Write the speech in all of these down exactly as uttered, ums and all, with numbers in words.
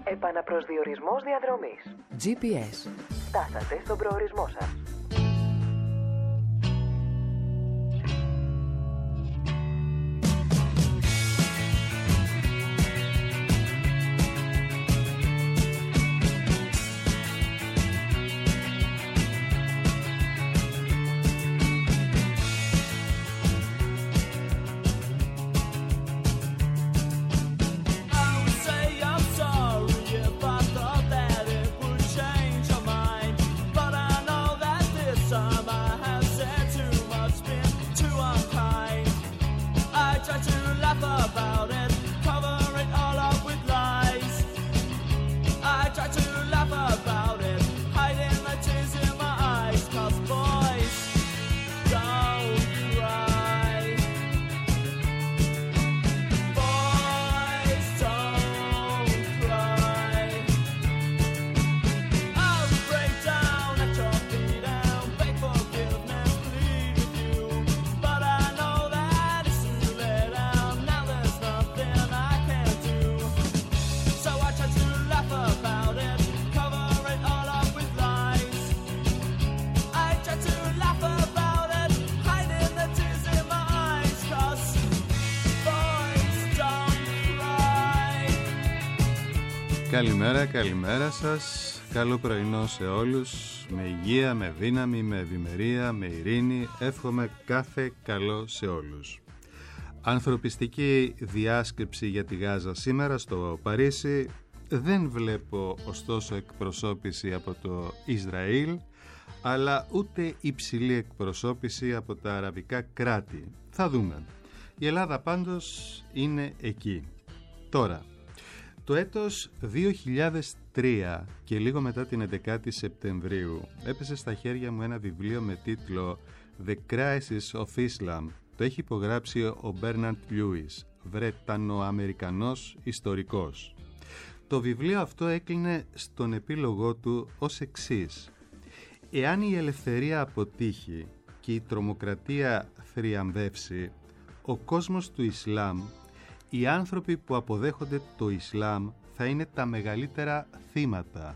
Επαναπροσδιορισμός διαδρομής. τζι πι ες. Φτάσατε στον προορισμό σας. Καλημέρα, καλημέρα σας. Καλό πρωινό σε όλους. Με υγεία, με δύναμη, με ευημερία, με ειρήνη. Εύχομαι κάθε καλό σε όλους. Ανθρωπιστική διάσκεψη για τη Γάζα σήμερα στο Παρίσι. Δεν βλέπω ωστόσο εκπροσώπηση από το Ισραήλ, αλλά ούτε υψηλή εκπροσώπηση από τα αραβικά κράτη. Θα δούμε. Η Ελλάδα πάντως είναι εκεί. Τώρα, το έτος δύο χιλιάδες τρία και λίγο μετά την εβδομάδα Σεπτεμβρίου έπεσε στα χέρια μου ένα βιβλίο με τίτλο The Crisis of Islam. Το έχει υπογράψει ο Μπέρναντ Λιούις, Βρετανοαμερικανός ιστορικός. Το βιβλίο αυτό έκλεινε στον επίλογό του ως εξής: εάν η ελευθερία αποτύχει και η τρομοκρατία θριαμβεύσει, ο κόσμος του Ισλάμ, οι άνθρωποι που αποδέχονται το Ισλάμ θα είναι τα μεγαλύτερα θύματα.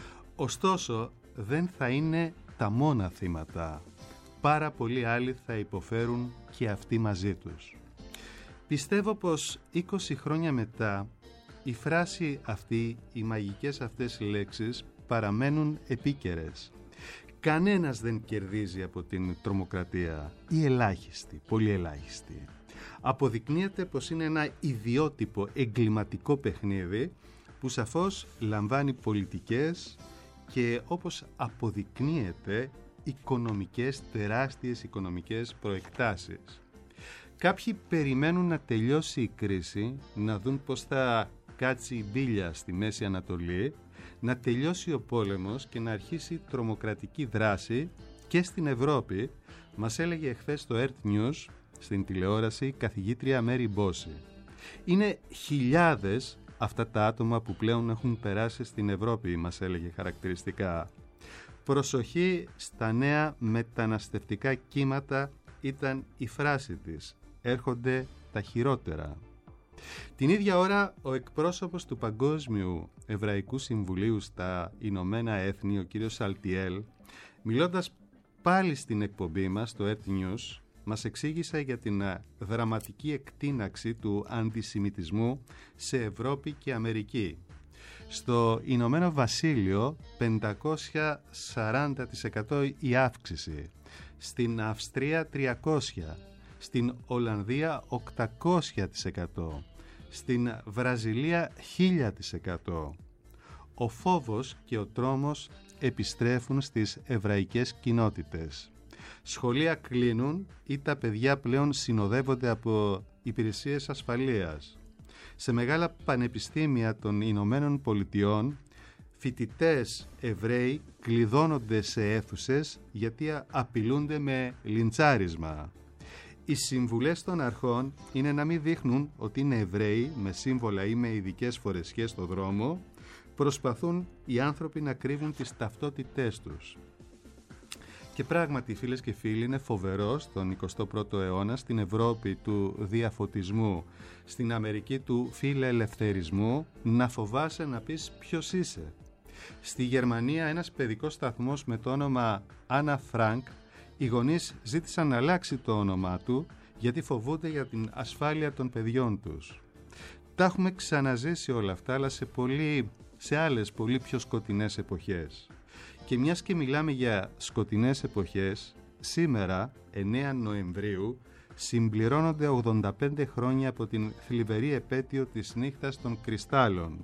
Ωστόσο, δεν θα είναι τα μόνα θύματα. Πάρα πολλοί άλλοι θα υποφέρουν και αυτοί μαζί τους. Πιστεύω πως είκοσι χρόνια μετά η φράση αυτή, οι μαγικές αυτές λέξεις παραμένουν επίκαιρες. Κανένας δεν κερδίζει από την τρομοκρατία, ή ελάχιστοι, πολύ ελάχιστοι. Αποδεικνύεται πως είναι ένα ιδιότυπο εγκληματικό παιχνίδι που σαφώς λαμβάνει πολιτικές και, όπως αποδεικνύεται, οικονομικές, τεράστιες οικονομικές προεκτάσεις. Κάποιοι περιμένουν να τελειώσει η κρίση, να δουν πως θα κάτσει η μπίλια στη Μέση Ανατολή, να τελειώσει ο πόλεμος και να αρχίσει τρομοκρατική δράση και στην Ευρώπη, μας έλεγε εχθές στο Earth News στην τηλεόραση η καθηγήτρια Μέρι Μπόση. Είναι χιλιάδες αυτά τα άτομα που πλέον έχουν περάσει στην Ευρώπη, μας έλεγε χαρακτηριστικά. Προσοχή στα νέα μεταναστευτικά κύματα ήταν η φράση της. Έρχονται τα χειρότερα. Την ίδια ώρα ο εκπρόσωπος του Παγκόσμιου Εβραϊκού Συμβουλίου στα Ηνωμένα Έθνη, ο κύριος Σαλτιέλ, μιλώντας πάλι στην εκπομπή μας, το Earth News, μας εξήγησε για την δραματική εκτείναξη του αντισημιτισμού σε Ευρώπη και Αμερική. Στο Ηνωμένο Βασίλειο πεντακόσια σαράντα τοις εκατό η αύξηση, στην Αυστρία τριακόσια τοις εκατό, στην Ολλανδία οκτακόσια τοις εκατό, στην Βραζιλία χίλια τοις εκατό. Ο φόβος και ο τρόμος επιστρέφουν στις εβραϊκές κοινότητες. Σχολεία κλείνουν ή τα παιδιά πλέον συνοδεύονται από υπηρεσίες ασφαλείας. Σε μεγάλα πανεπιστήμια των Ηνωμένων Πολιτειών, φοιτητές Εβραίοι κλειδώνονται σε αίθουσες γιατί απειλούνται με λιντσάρισμα. Οι συμβουλές των αρχών είναι να μην δείχνουν ότι είναι Εβραίοι με σύμβολα ή με ειδικές φορεσιές στο δρόμο. Προσπαθούν οι άνθρωποι να κρύβουν τις ταυτότητές τους. Και πράγματι, φίλες και φίλοι, είναι φοβερό στον εικοστό πρώτο αιώνα, στην Ευρώπη του διαφωτισμού, στην Αμερική του φιλελευθερισμού, να φοβάσαι να πεις ποιος είσαι. Στη Γερμανία ένας παιδικός σταθμός με το όνομα Άννα Φρανκ, οι γονείς ζήτησαν να αλλάξει το όνομά του γιατί φοβούνται για την ασφάλεια των παιδιών τους. Τα έχουμε ξαναζήσει όλα αυτά, αλλά σε, πολύ, σε άλλες πολύ πιο σκοτεινές εποχές. Και μιας και μιλάμε για σκοτεινές εποχές, σήμερα, εννέα Νοεμβρίου, συμπληρώνονται ογδόντα πέντε χρόνια από την θλιβερή επέτειο της νύχτας των κρυστάλλων.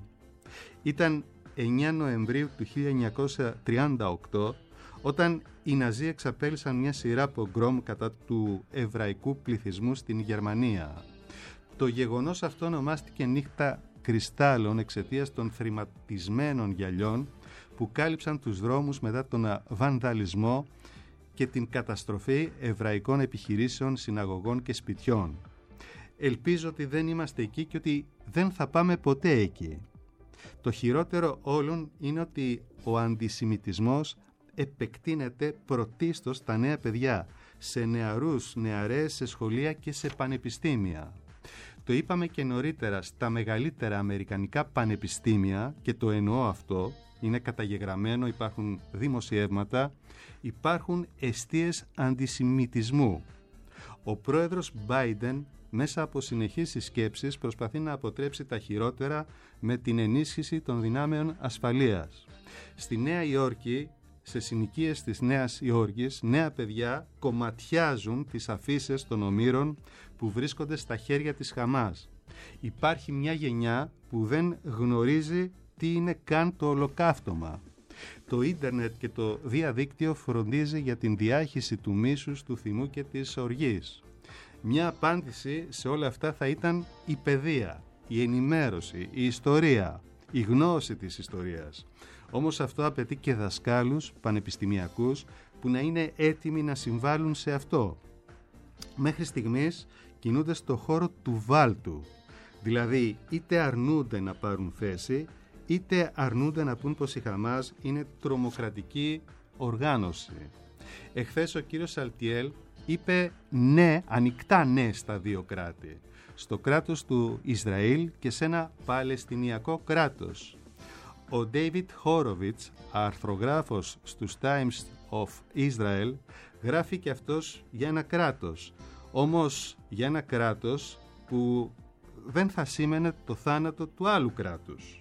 Ήταν εννέα Νοεμβρίου του χίλια εννιακόσια τριάντα οκτώ, όταν οι Ναζί εξαπέλυσαν μια σειρά πογκρόμ κατά του εβραϊκού πληθυσμού στην Γερμανία. Το γεγονός αυτό ονομάστηκε νύχτα κρυστάλλων εξαιτίας των θρηματισμένων γυαλιών που κάλυψαν τους δρόμους μετά τον βανδαλισμό και την καταστροφή εβραϊκών επιχειρήσεων, συναγωγών και σπιτιών. Ελπίζω ότι δεν είμαστε εκεί και ότι δεν θα πάμε ποτέ εκεί. Το χειρότερο όλων είναι ότι ο αντισημιτισμός επεκτείνεται πρωτίστως στα νέα παιδιά, σε νεαρούς, νεαρές, σε σχολεία και σε πανεπιστήμια. Το είπαμε και νωρίτερα, στα μεγαλύτερα αμερικανικά πανεπιστήμια, και το εννοώ αυτό, είναι καταγεγραμμένο, υπάρχουν δημοσιεύματα, υπάρχουν εστίες αντισημιτισμού. Ο πρόεδρος Biden μέσα από συνεχείς συσκέψεις προσπαθεί να αποτρέψει τα χειρότερα με την ενίσχυση των δυνάμεων ασφαλείας. Στη Νέα Υόρκη, σε συνοικίες της Νέας Υόρκης, νέα παιδιά κομματιάζουν τις αφίσες των ομήρων που βρίσκονται στα χέρια της Χαμάς. Υπάρχει μια γενιά που δεν γνωρίζει τι είναι καν το ολοκαύτωμα. Το ίντερνετ και το διαδίκτυο φροντίζει για την διάχυση του μίσους, του θυμού και της οργής. Μια απάντηση σε όλα αυτά θα ήταν η παιδεία, η ενημέρωση, η ιστορία, η γνώση της ιστορίας. Όμως αυτό απαιτεί και δασκάλους πανεπιστημιακούς που να είναι έτοιμοι να συμβάλλουν σε αυτό. Μέχρι στιγμής κινούνται στο χώρο του βάλτου, δηλαδή είτε αρνούνται να πάρουν θέση, είτε αρνούνται να πούν πως η Χαμάς είναι τρομοκρατική οργάνωση. Εχθές ο κύριος Σαλτιέλ είπε ναι, ανοιχτά ναι στα δύο κράτη, στο κράτος του Ισραήλ και σε ένα παλαιστινιακό κράτος. Ο David Horowitz, αρθρογράφος στους Times of Israel, γράφει και αυτός για ένα κράτος, όμως για ένα κράτος που δεν θα σήμαινε το θάνατο του άλλου κράτους.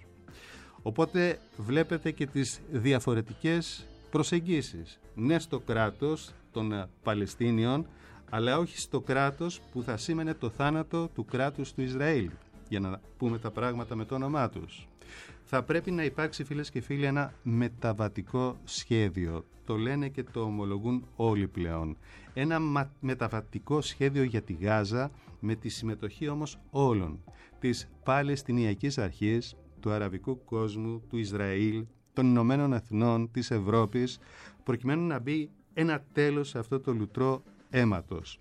Οπότε βλέπετε και τις διαφορετικές προσεγγίσεις. Ναι στο κράτος των Παλαιστίνιων, αλλά όχι στο κράτος που θα σήμαινε το θάνατο του κράτους του Ισραήλ, για να πούμε τα πράγματα με το όνομά τους. Θα πρέπει να υπάρξει, φίλες και φίλοι, ένα μεταβατικό σχέδιο. Το λένε και το ομολογούν όλοι πλέον. Ένα μα- μεταβατικό σχέδιο για τη Γάζα, με τη συμμετοχή όμως όλων. Της Παλαιστινιακής Αρχής, του αραβικού κόσμου, του Ισραήλ, των Ηνωμένων Εθνών, της Ευρώπης, προκειμένου να μπει ένα τέλος σε αυτό το λουτρό αίματος.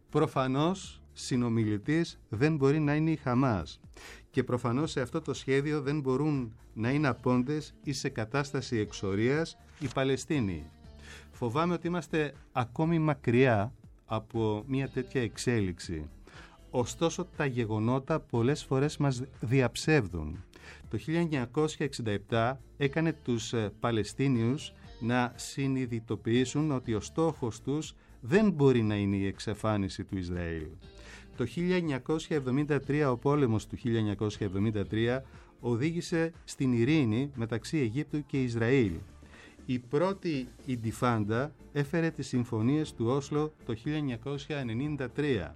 Προφανώς συνομιλητής δεν μπορεί να είναι η Χαμάς και προφανώς σε αυτό το σχέδιο δεν μπορούν να είναι απόντες ή σε κατάσταση εξορίας οι Παλαιστίνοι. Φοβάμαι ότι είμαστε ακόμη μακριά από μια τέτοια εξέλιξη. Ωστόσο τα γεγονότα πολλές φορές μας διαψεύδουν. Το χίλια εννιακόσια εξήντα επτά έκανε τους Παλαιστίνιους να συνειδητοποιήσουν ότι ο στόχος τους δεν μπορεί να είναι η εξαφάνιση του Ισραήλ. Το χίλια εννιακόσια εβδομήντα τρία, ο πόλεμος του χίλια εννιακόσια εβδομήντα τρία οδήγησε στην ειρήνη μεταξύ Αιγύπτου και Ισραήλ. Η πρώτη Ιντιφάντα έφερε τις συμφωνίες του Όσλο το χίλια εννιακόσια ενενήντα τρία.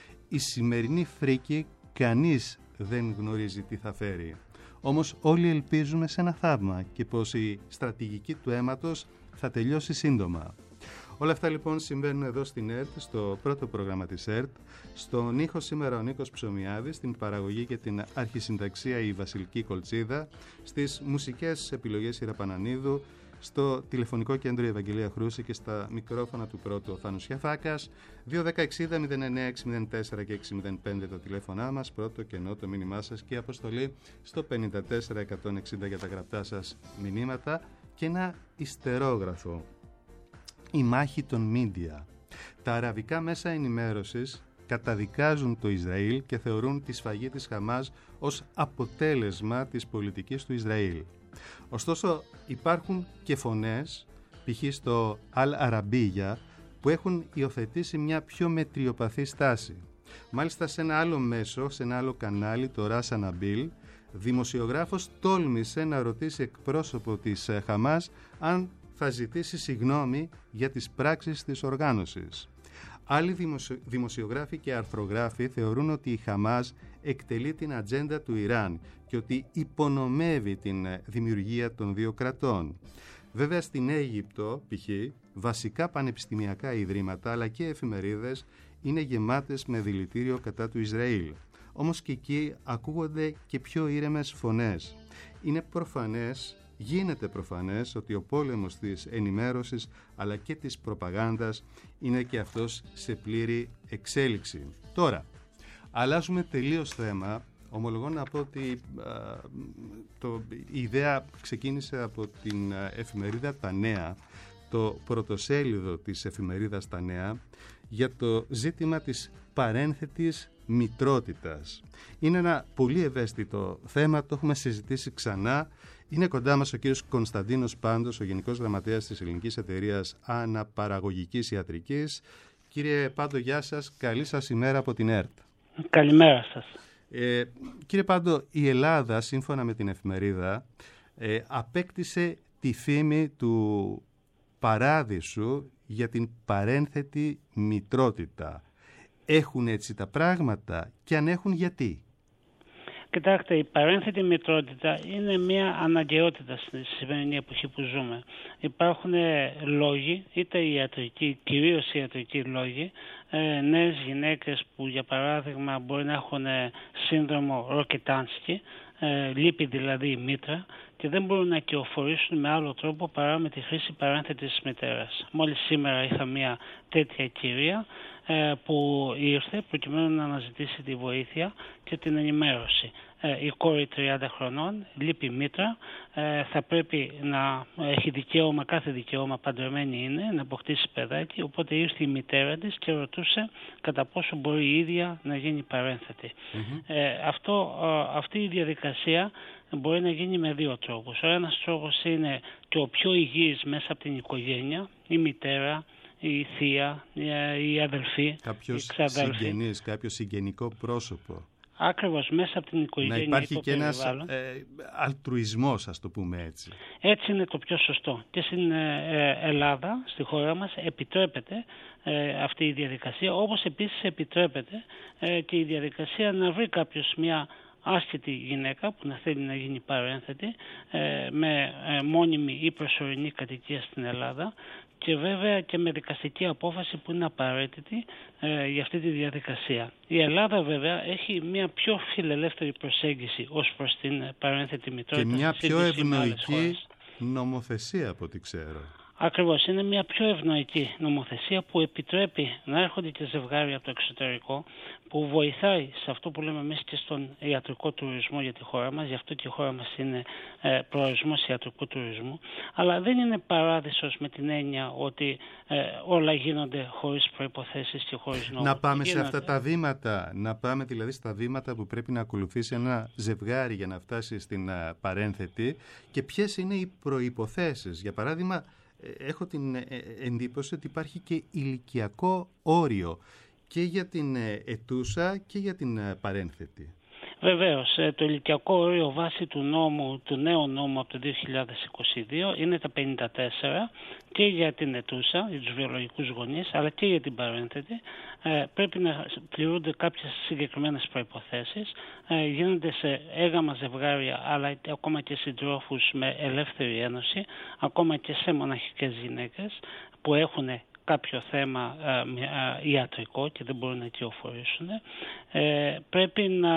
Η σημερινή φρίκη κανείς δεν γνωρίζει τι θα φέρει. Όμως όλοι ελπίζουμε σε ένα θαύμα και πως η στρατηγική του αίματος θα τελειώσει σύντομα. Όλα αυτά λοιπόν συμβαίνουν εδώ στην ΕΡΤ, στο πρώτο πρόγραμμα της ΕΡΤ. Στον ήχο σήμερα ο Νίκος Ψωμιάδης, στην παραγωγή και την αρχισυνταξία η Βασιλική Κολτσίδα, στις μουσικές επιλογές η Ραπανανίδου, στο τηλεφωνικό κέντρο η Ευαγγελία Χρούση και στα μικρόφωνα του πρώτου ο Θάνος Γιαφάκας. δύο ένα μηδέν εξήντα μηδέν εννέα έξι μηδέν τέσσερα και έξι μηδέν πέντε το τηλέφωνά μας, πρώτο κενό το μήνυμά σας και αποστολή στο πενήντα τέσσερα εκατόν εξήντα για τα γραπτά σας μηνύματα και ένα ιστερόγραφο. η μάχη των μίντια. Τα αραβικά μέσα ενημέρωσης καταδικάζουν το Ισραήλ και θεωρούν τη σφαγή της Χαμάς ως αποτέλεσμα της πολιτικής του Ισραήλ. Ωστόσο υπάρχουν και φωνές, π.χ. στο Αλ Αραμπίγια, που έχουν υιοθετήσει μια πιο μετριοπαθή στάση. Μάλιστα σε ένα άλλο μέσο, σε ένα άλλο κανάλι, το Ράσα Ναμπίλ, δημοσιογράφος τόλμησε να ρωτήσει εκπρόσωπο της Χαμάς αν θα ζητήσει συγγνώμη για τις πράξεις της οργάνωσης. Άλλοι δημοσιο... δημοσιογράφοι και αρθρογράφοι θεωρούν ότι η Χαμάς εκτελεί την ατζέντα του Ιράν και ότι υπονομεύει την δημιουργία των δύο κρατών. Βέβαια στην Αίγυπτο, π.χ., βασικά πανεπιστημιακά ιδρύματα αλλά και εφημερίδες είναι γεμάτες με δηλητήριο κατά του Ισραήλ. Όμως και εκεί ακούγονται και πιο ήρεμες φωνές. Είναι προφανές, γίνεται προφανές ότι ο πόλεμος της ενημέρωσης αλλά και της προπαγάνδας είναι και αυτός σε πλήρη εξέλιξη. Τώρα, αλλάζουμε τελείως θέμα. Ομολογώ να πω ότι α, το, η ιδέα ξεκίνησε από την εφημερίδα Τα Νέα, το πρωτοσέλιδο της εφημερίδας Τα Νέα, για το ζήτημα της παρένθετης μητρότητας. Είναι ένα πολύ ευαίσθητο θέμα, το έχουμε συζητήσει ξανά. Είναι κοντά μας ο κύριος Κωνσταντίνος Πάντος, ο Γενικός Γραμματέας της Ελληνικής Εταιρείας Αναπαραγωγικής Ιατρικής. Κύριε Πάντο, γεια σας. Καλή σας ημέρα από την ΕΡΤ. Καλημέρα σας. Ε, κύριε Πάντο, η Ελλάδα, σύμφωνα με την εφημερίδα, ε, απέκτησε τη φήμη του παράδεισου για την παρένθετη μητρότητα. Έχουν έτσι τα πράγματα και αν έχουν, γιατί? Κοιτάξτε, η παρένθετη μητρότητα είναι μια αναγκαιότητα στη σημερινή εποχή που ζούμε. Υπάρχουν λόγοι, είτε ιατρικοί, κυρίως ιατρικοί λόγοι, ε, νέες γυναίκες που για παράδειγμα μπορεί να έχουν σύνδρομο Ροκετάνσκι, ε, λείπει δηλαδή η μήτρα και δεν μπορούν να κυοφορήσουν με άλλο τρόπο παρά με τη χρήση παρένθετης μητέρας. Μόλις σήμερα είχα μια τέτοια κυρία ε, που ήρθε προκειμένου να αναζητήσει τη βοήθεια και την ενημέρωση. Ε, η κόρη τριάντα χρονών, λείπει μήτρα, ε, θα πρέπει να έχει δικαίωμα, κάθε δικαίωμα, παντρεμένη είναι, να αποκτήσει παιδάκι, οπότε ήρθε η μητέρα της και ρωτούσε κατά πόσο μπορεί η ίδια να γίνει παρένθετη. Mm-hmm. Ε, αυτό, ε, αυτή η διαδικασία μπορεί να γίνει με δύο τρόπους. Ο ένας τρόπος είναι και ο πιο υγιής μέσα από την οικογένεια, η μητέρα, η θεία, η αδελφή, κάποιος η ξαδέλφη. Συγγενής, κάποιο συγγενικό πρόσωπο. Ακριβώς, μέσα από την οικογένεια. Να υπάρχει και ένας ε, αλτρουισμός, ας το πούμε έτσι. Έτσι είναι το πιο σωστό. Και στην ε, Ελλάδα, στη χώρα μας, επιτρέπεται ε, αυτή η διαδικασία, όπως επίσης επιτρέπεται ε, και η διαδικασία να βρει κάποιος μια άσχετη γυναίκα που να θέλει να γίνει παρένθετη ε, με ε, μόνιμη ή προσωρινή κατοικία στην Ελλάδα και βέβαια και με δικαστική απόφαση που είναι απαραίτητη ε, για αυτή τη διαδικασία. Η Ελλάδα βέβαια έχει μια πιο φιλελεύθερη προσέγγιση ως προς την παρένθετη μητρότητα. Και μια πιο ευνοϊκή νομοθεσία από ό,τι ξέρω. Ακριβώς, είναι μια πιο ευνοϊκή νομοθεσία που επιτρέπει να έρχονται και ζευγάρια από το εξωτερικό, που βοηθάει σε αυτό που λέμε εμείς και στον ιατρικό τουρισμό για τη χώρα μας, γι' αυτό και η χώρα μας είναι ε, προορισμός ιατρικού τουρισμού, αλλά δεν είναι παράδεισος με την έννοια ότι ε, όλα γίνονται χωρίς προϋποθέσεις και χωρίς νόμους. Να πάμε γίνονται... σε αυτά τα βήματα, να πάμε δηλαδή στα βήματα που πρέπει να ακολουθήσει ένα ζευγάρι για να φτάσει στην uh, παρένθετη και ποιες είναι οι προϋποθέσεις. Για παράδειγμα, έχω την εντύπωση ότι υπάρχει και ηλικιακό όριο και για την ετούσα και για την παρένθετη. Βεβαίως, το ηλικιακό όριο βάσει του νόμου, του νέου νόμου από το δύο χιλιάδες είκοσι δύο είναι τα πενήντα τέσσερα και για την ετούσα, για τους βιολογικούς γονείς, αλλά και για την παρένθετη. Ε, πρέπει να πληρούνται κάποιες συγκεκριμένες προϋποθέσεις. Ε, γίνονται σε έγαμα ζευγάρια, αλλά ακόμα και συντρόφους με ελεύθερη ένωση, ακόμα και σε μοναχικές γυναίκες που έχουν κάποιο θέμα ε, ιατρικό και δεν μπορούν να κυοφορήσουν. Ε, πρέπει, να,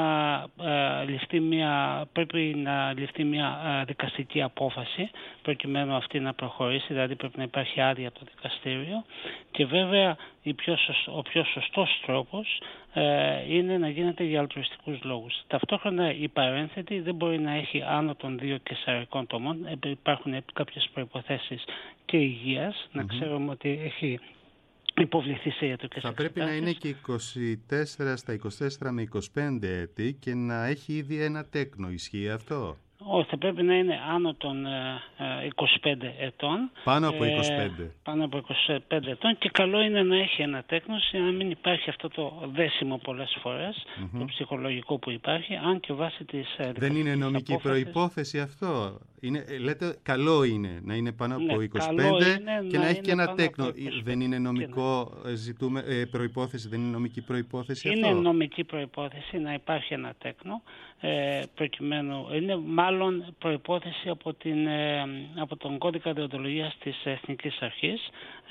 ε, ληφθεί μια, πρέπει να ληφθεί μια ε, δικαστική απόφαση προκειμένου αυτή να προχωρήσει, δηλαδή πρέπει να υπάρχει άδεια από το δικαστήριο και βέβαια η πιο σωστό, ο πιο σωστός τρόπος ε, είναι να γίνεται για αλτρουιστικούς λόγους. Ταυτόχρονα η παρένθετη δεν μπορεί να έχει άνω των δύο κεσαρικών τομών. Ε, υπάρχουν κάποιες προϋποθέσεις και υγείας, mm-hmm. να ξέρουμε ότι έχει υποβληθεί σε ιατρικές Θα πρέπει εξετάσεις. να είναι και είκοσι τέσσερα στα είκοσι τέσσερα με είκοσι πέντε έτη και να έχει ήδη ένα τέκνο. Ισχύει αυτό? Όχι, θα πρέπει να είναι άνω των ε, είκοσι πέντε ετών. Πάνω από είκοσι πέντε. Ε, πάνω από είκοσι πέντε ετών και καλό είναι να έχει ένα τέκνος για να μην υπάρχει αυτό το δέσιμο πολλές φορές, mm-hmm. το ψυχολογικό που υπάρχει, αν και βάσει της ε, Δεν είναι νομική απόφασης... προϋπόθεση αυτό? Είναι, λέτε καλό είναι να είναι πάνω από ναι, είκοσι πέντε και να, να έχει και ένα τέκνο. Δεν είναι νομικό ναι. ζητούμε, ε, προϋπόθεση, δεν είναι νομική προϋπόθεση είναι αυτό? Είναι νομική προϋπόθεση να υπάρχει ένα τέκνο, ε, προκειμένου, είναι μάλλον προϋπόθεση από, την, ε, από τον κώδικα δεοντολογίας της Εθνικής Αρχής,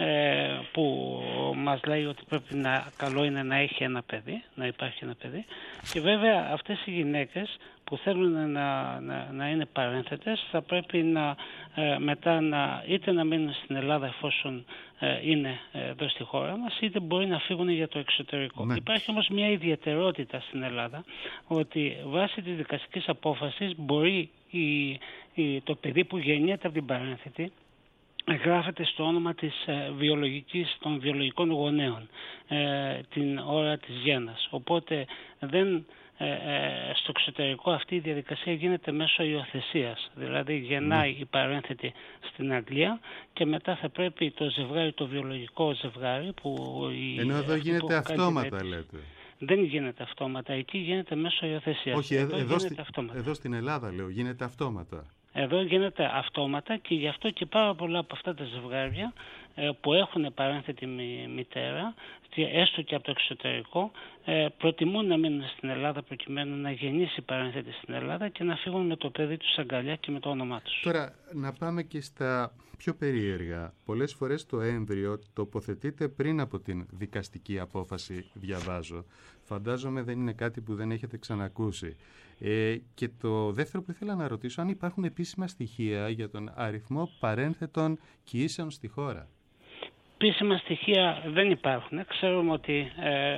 ε, που μας λέει ότι πρέπει να, καλό είναι να έχει ένα παιδί, να υπάρχει ένα παιδί. Και βέβαια αυτές οι γυναίκες που θέλουν να, να, να είναι παρένθετες θα πρέπει να, ε, μετά να, είτε να μείνουν στην Ελλάδα εφόσον ε, είναι εδώ στη χώρα μας, είτε μπορεί να φύγουν για το εξωτερικό. Ναι. Υπάρχει όμως μια ιδιαιτερότητα στην Ελλάδα, ότι βάσει της δικαστικής απόφασης μπορεί η, η, το παιδί που γεννιέται από την παρένθετη γράφεται στο όνομα της ε, βιολογικής, των βιολογικών γονέων ε, την ώρα της γέννας. Οπότε δεν, ε, ε, στο εξωτερικό αυτή η διαδικασία γίνεται μέσω υιοθεσίας. Δηλαδή γεννάει mm. η παρένθετη στην Αγγλία και μετά θα πρέπει το ζευγάρι, το βιολογικό ζευγάρι που... Ενώ εδώ γίνεται αυτόματα λέτε. Δεν γίνεται αυτόματα, εκεί γίνεται μέσω υιοθεσίας. Όχι, εδώ, εδώ, στη, εδώ στην Ελλάδα λέω, γίνεται αυτόματα. Εδώ γίνεται αυτόματα και γι' αυτό και πάρα πολλά από αυτά τα ζευγάρια ε, που έχουν παρένθετη μητέρα, έστω και από το εξωτερικό, ε, προτιμούν να μείνουν στην Ελλάδα προκειμένου να γεννήσει παρένθετη στην Ελλάδα και να φύγουν με το παιδί τους αγκαλιά και με το όνομά τους. Τώρα, να πάμε και στα πιο περίεργα. Πολλές φορές το έμβριο τοποθετείται πριν από την δικαστική απόφαση, διαβάζω. Φαντάζομαι δεν είναι κάτι που δεν έχετε ξανακούσει. Ε, και το δεύτερο που ήθελα να ρωτήσω, αν υπάρχουν επίσημα στοιχεία για τον αριθμό παρένθετων κοίησεων στη χώρα. Επίσημα στοιχεία δεν υπάρχουν. Ξέρουμε ότι ε,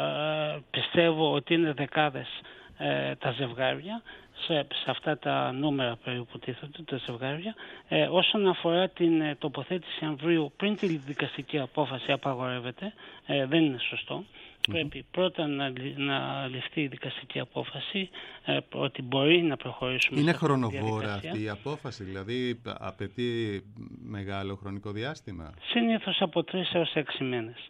ε, πιστεύω ότι είναι δεκάδες ε, τα ζευγάρια. Σε, σε αυτά τα νούμερα περίπου τίθονται τα ζευγάρια. Ε, όσον αφορά την ε, τοποθέτηση εμβρίου πριν τη δικαστική απόφαση απαγορεύεται, ε, δεν είναι σωστό. Mm-hmm. Πρέπει πρώτα να, να ληφθεί η δικαστική απόφαση ε, ότι μπορεί να προχωρήσουμε. Είναι χρονοβόρα αυτή η απόφαση, δηλαδή απαιτεί μεγάλο χρονικό διάστημα? Συνήθως από τρεις έως έξι μήνες.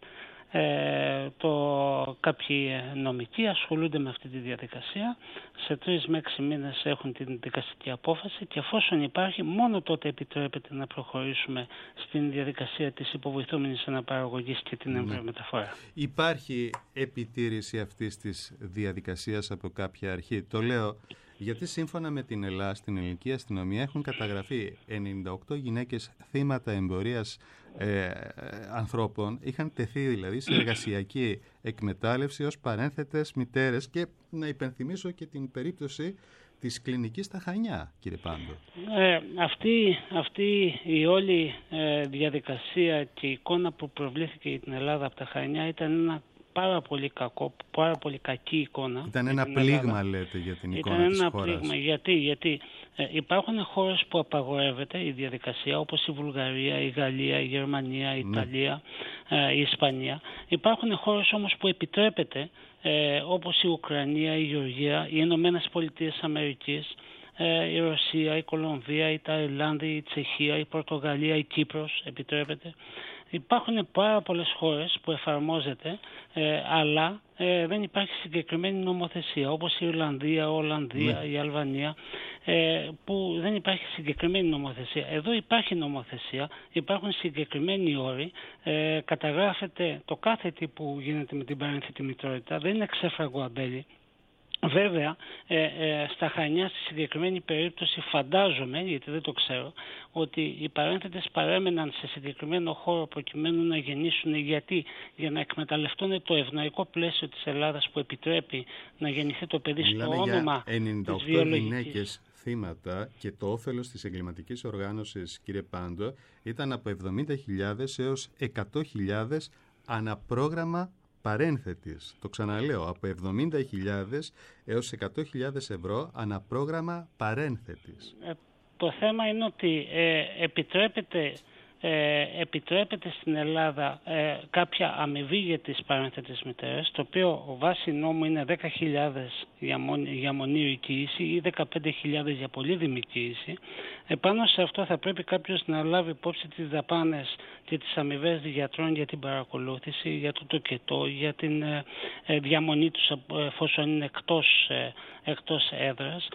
Ε, το, κάποιοι νομικοί ασχολούνται με αυτή τη διαδικασία. Σε τρεις με έξι μήνες έχουν την δικαστική απόφαση και εφόσον υπάρχει, μόνο τότε επιτρέπεται να προχωρήσουμε στην διαδικασία της υποβοηθούμενης αναπαραγωγής και την εμβριομεταφορά. Υπάρχει επιτήρηση αυτής της διαδικασίας από κάποια αρχή? Το λέω γιατί σύμφωνα με την Ελλάδα, στην ελληνική αστυνομία έχουν καταγραφεί ενενήντα οκτώ γυναίκες θύματα εμπορίας ε, ανθρώπων, είχαν τεθεί δηλαδή σε εργασιακή εκμετάλλευση ως παρένθετες μητέρες. Και να υπενθυμίσω και την περίπτωση της κλινικής στα Χανιά, κύριε Πάντο. Ε, αυτή, αυτή η όλη ε, διαδικασία και η εικόνα που προβλήθηκε για την Ελλάδα από τα Χανιά ήταν ένα πάρα πολύ κακό, πάρα πολύ κακή εικόνα. Ήταν ένα πλήγμα, λέτε, για την εικόνα Ήταν της ένα χώρας. πλήγμα. Γιατί, γιατί ε, υπάρχουν χώρες που απαγορεύεται η διαδικασία, όπως η Βουλγαρία, η Γαλλία, η Γερμανία, η Ιταλία, ε, η Ισπανία. Υπάρχουν χώρες όμως που επιτρέπεται, ε, όπως η Ουκρανία, η Γεωργία, οι Ηνωμένες Πολιτείες Αμερικής, ε, η Ρωσία, η Κολομβία, η Ταϊλάνδη, η Τσεχία, η Πορτογαλία, η Κύπρος επιτρέπεται. Υπάρχουν πάρα πολλές χώρες που εφαρμόζεται, ε, αλλά ε, δεν υπάρχει συγκεκριμένη νομοθεσία, όπως η Ιρλανδία, η Ολλανδία, ναι. η Αλβανία, ε, που δεν υπάρχει συγκεκριμένη νομοθεσία. Εδώ υπάρχει νομοθεσία, υπάρχουν συγκεκριμένοι όροι, ε, καταγράφεται το κάθε τι που γίνεται με την παρένθετη μητρότητα, δεν είναι ξέφραγο αμπέλι. Βέβαια, ε, ε, στα Χανιά, στη συγκεκριμένη περίπτωση, φαντάζομαι, γιατί δεν το ξέρω, ότι οι παρένθετες παρέμεναν σε συγκεκριμένο χώρο προκειμένου να γεννήσουν. Γιατί? Για να εκμεταλλευτούν το ευνοϊκό πλαίσιο της Ελλάδας που επιτρέπει να γεννηθεί το παιδί στο Μιλάμε όνομα για ενενήντα οκτώ της βιολογικής. γυναίκες θύματα και το όφελος της εγκληματικής οργάνωσης, κύριε Πάντο, ήταν από εβδομήντα χιλιάδες έως εκατό χιλιάδες αναπρόγραμμα παρένθετης. Το ξαναλέω, από εβδομήντα χιλιάδες έως εκατό χιλιάδες ευρώ αναπρόγραμμα παρένθετης. Ε, το θέμα είναι ότι ε, επιτρέπεται, ε, επιτρέπεται στην Ελλάδα ε, κάποια αμοιβή για τις παρένθετες μητέρες, το οποίο βάσει νόμου είναι δέκα χιλιάδες για, για μονή κοίηση ή δεκαπέντε χιλιάδες για πολύδημη κοίηση. Επάνω σε αυτό θα πρέπει κάποιος να λάβει υπόψη τις δαπάνες και τις αμοιβές γιατρών για την παρακολούθηση, για το τοκετό, για την ε, ε, διαμονή τους εφόσον είναι εκτός, ε, εκτός έδρας,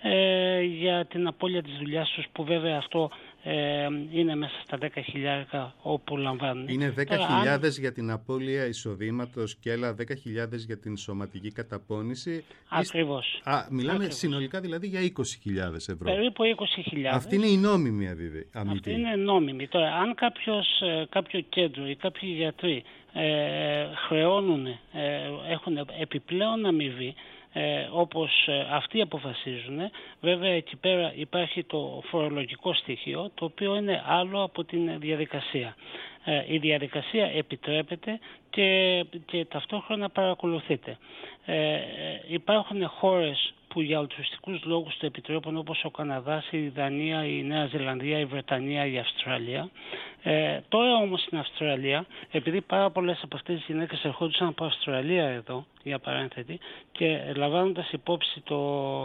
ε, για την απώλεια της δουλειάς τους, που βέβαια αυτό ε, είναι μέσα στα δέκα χιλιάδες όπου λαμβάνουν. Είναι δέκα χιλιάδες αν... για την απώλεια εισοδήματος και άλλα δέκα χιλιάδες για την σωματική καταπώνηση. Ακριβώς. Α, μιλάμε Ακριβώς. συνολικά δηλαδή για είκοσι χιλιάδες ευρώ. Περίπου είκοσι χιλιάδες. Αυτή είναι η νόμιμη αμοιβή. Αυτή είναι νόμιμη. Τώρα, αν κάποιος, κάποιο κέντρο ή κάποιοι γιατροί ε, χρεώνουν, ε, έχουν επιπλέον αμοιβή, Ε, όπως ε, αυτοί αποφασίζουν, βέβαια εκεί πέρα υπάρχει το φορολογικό στοιχείο, το οποίο είναι άλλο από την διαδικασία. Ε, η διαδικασία επιτρέπεται και, και ταυτόχρονα παρακολουθείται. Ε, υπάρχουν χώρες που για αλτρουιστικούς λόγους το επιτρέπουν, όπως ο Καναδάς, η Δανία, η Νέα Ζηλανδία, η Βρετανία, η Αυστραλία. Ε, τώρα όμως στην Αυστραλία, επειδή πάρα πολλές από αυτές τις γυναίκες ερχόντουσαν από Αυστραλία εδώ, για παρένθετη, και λαμβάνοντας υπόψη το,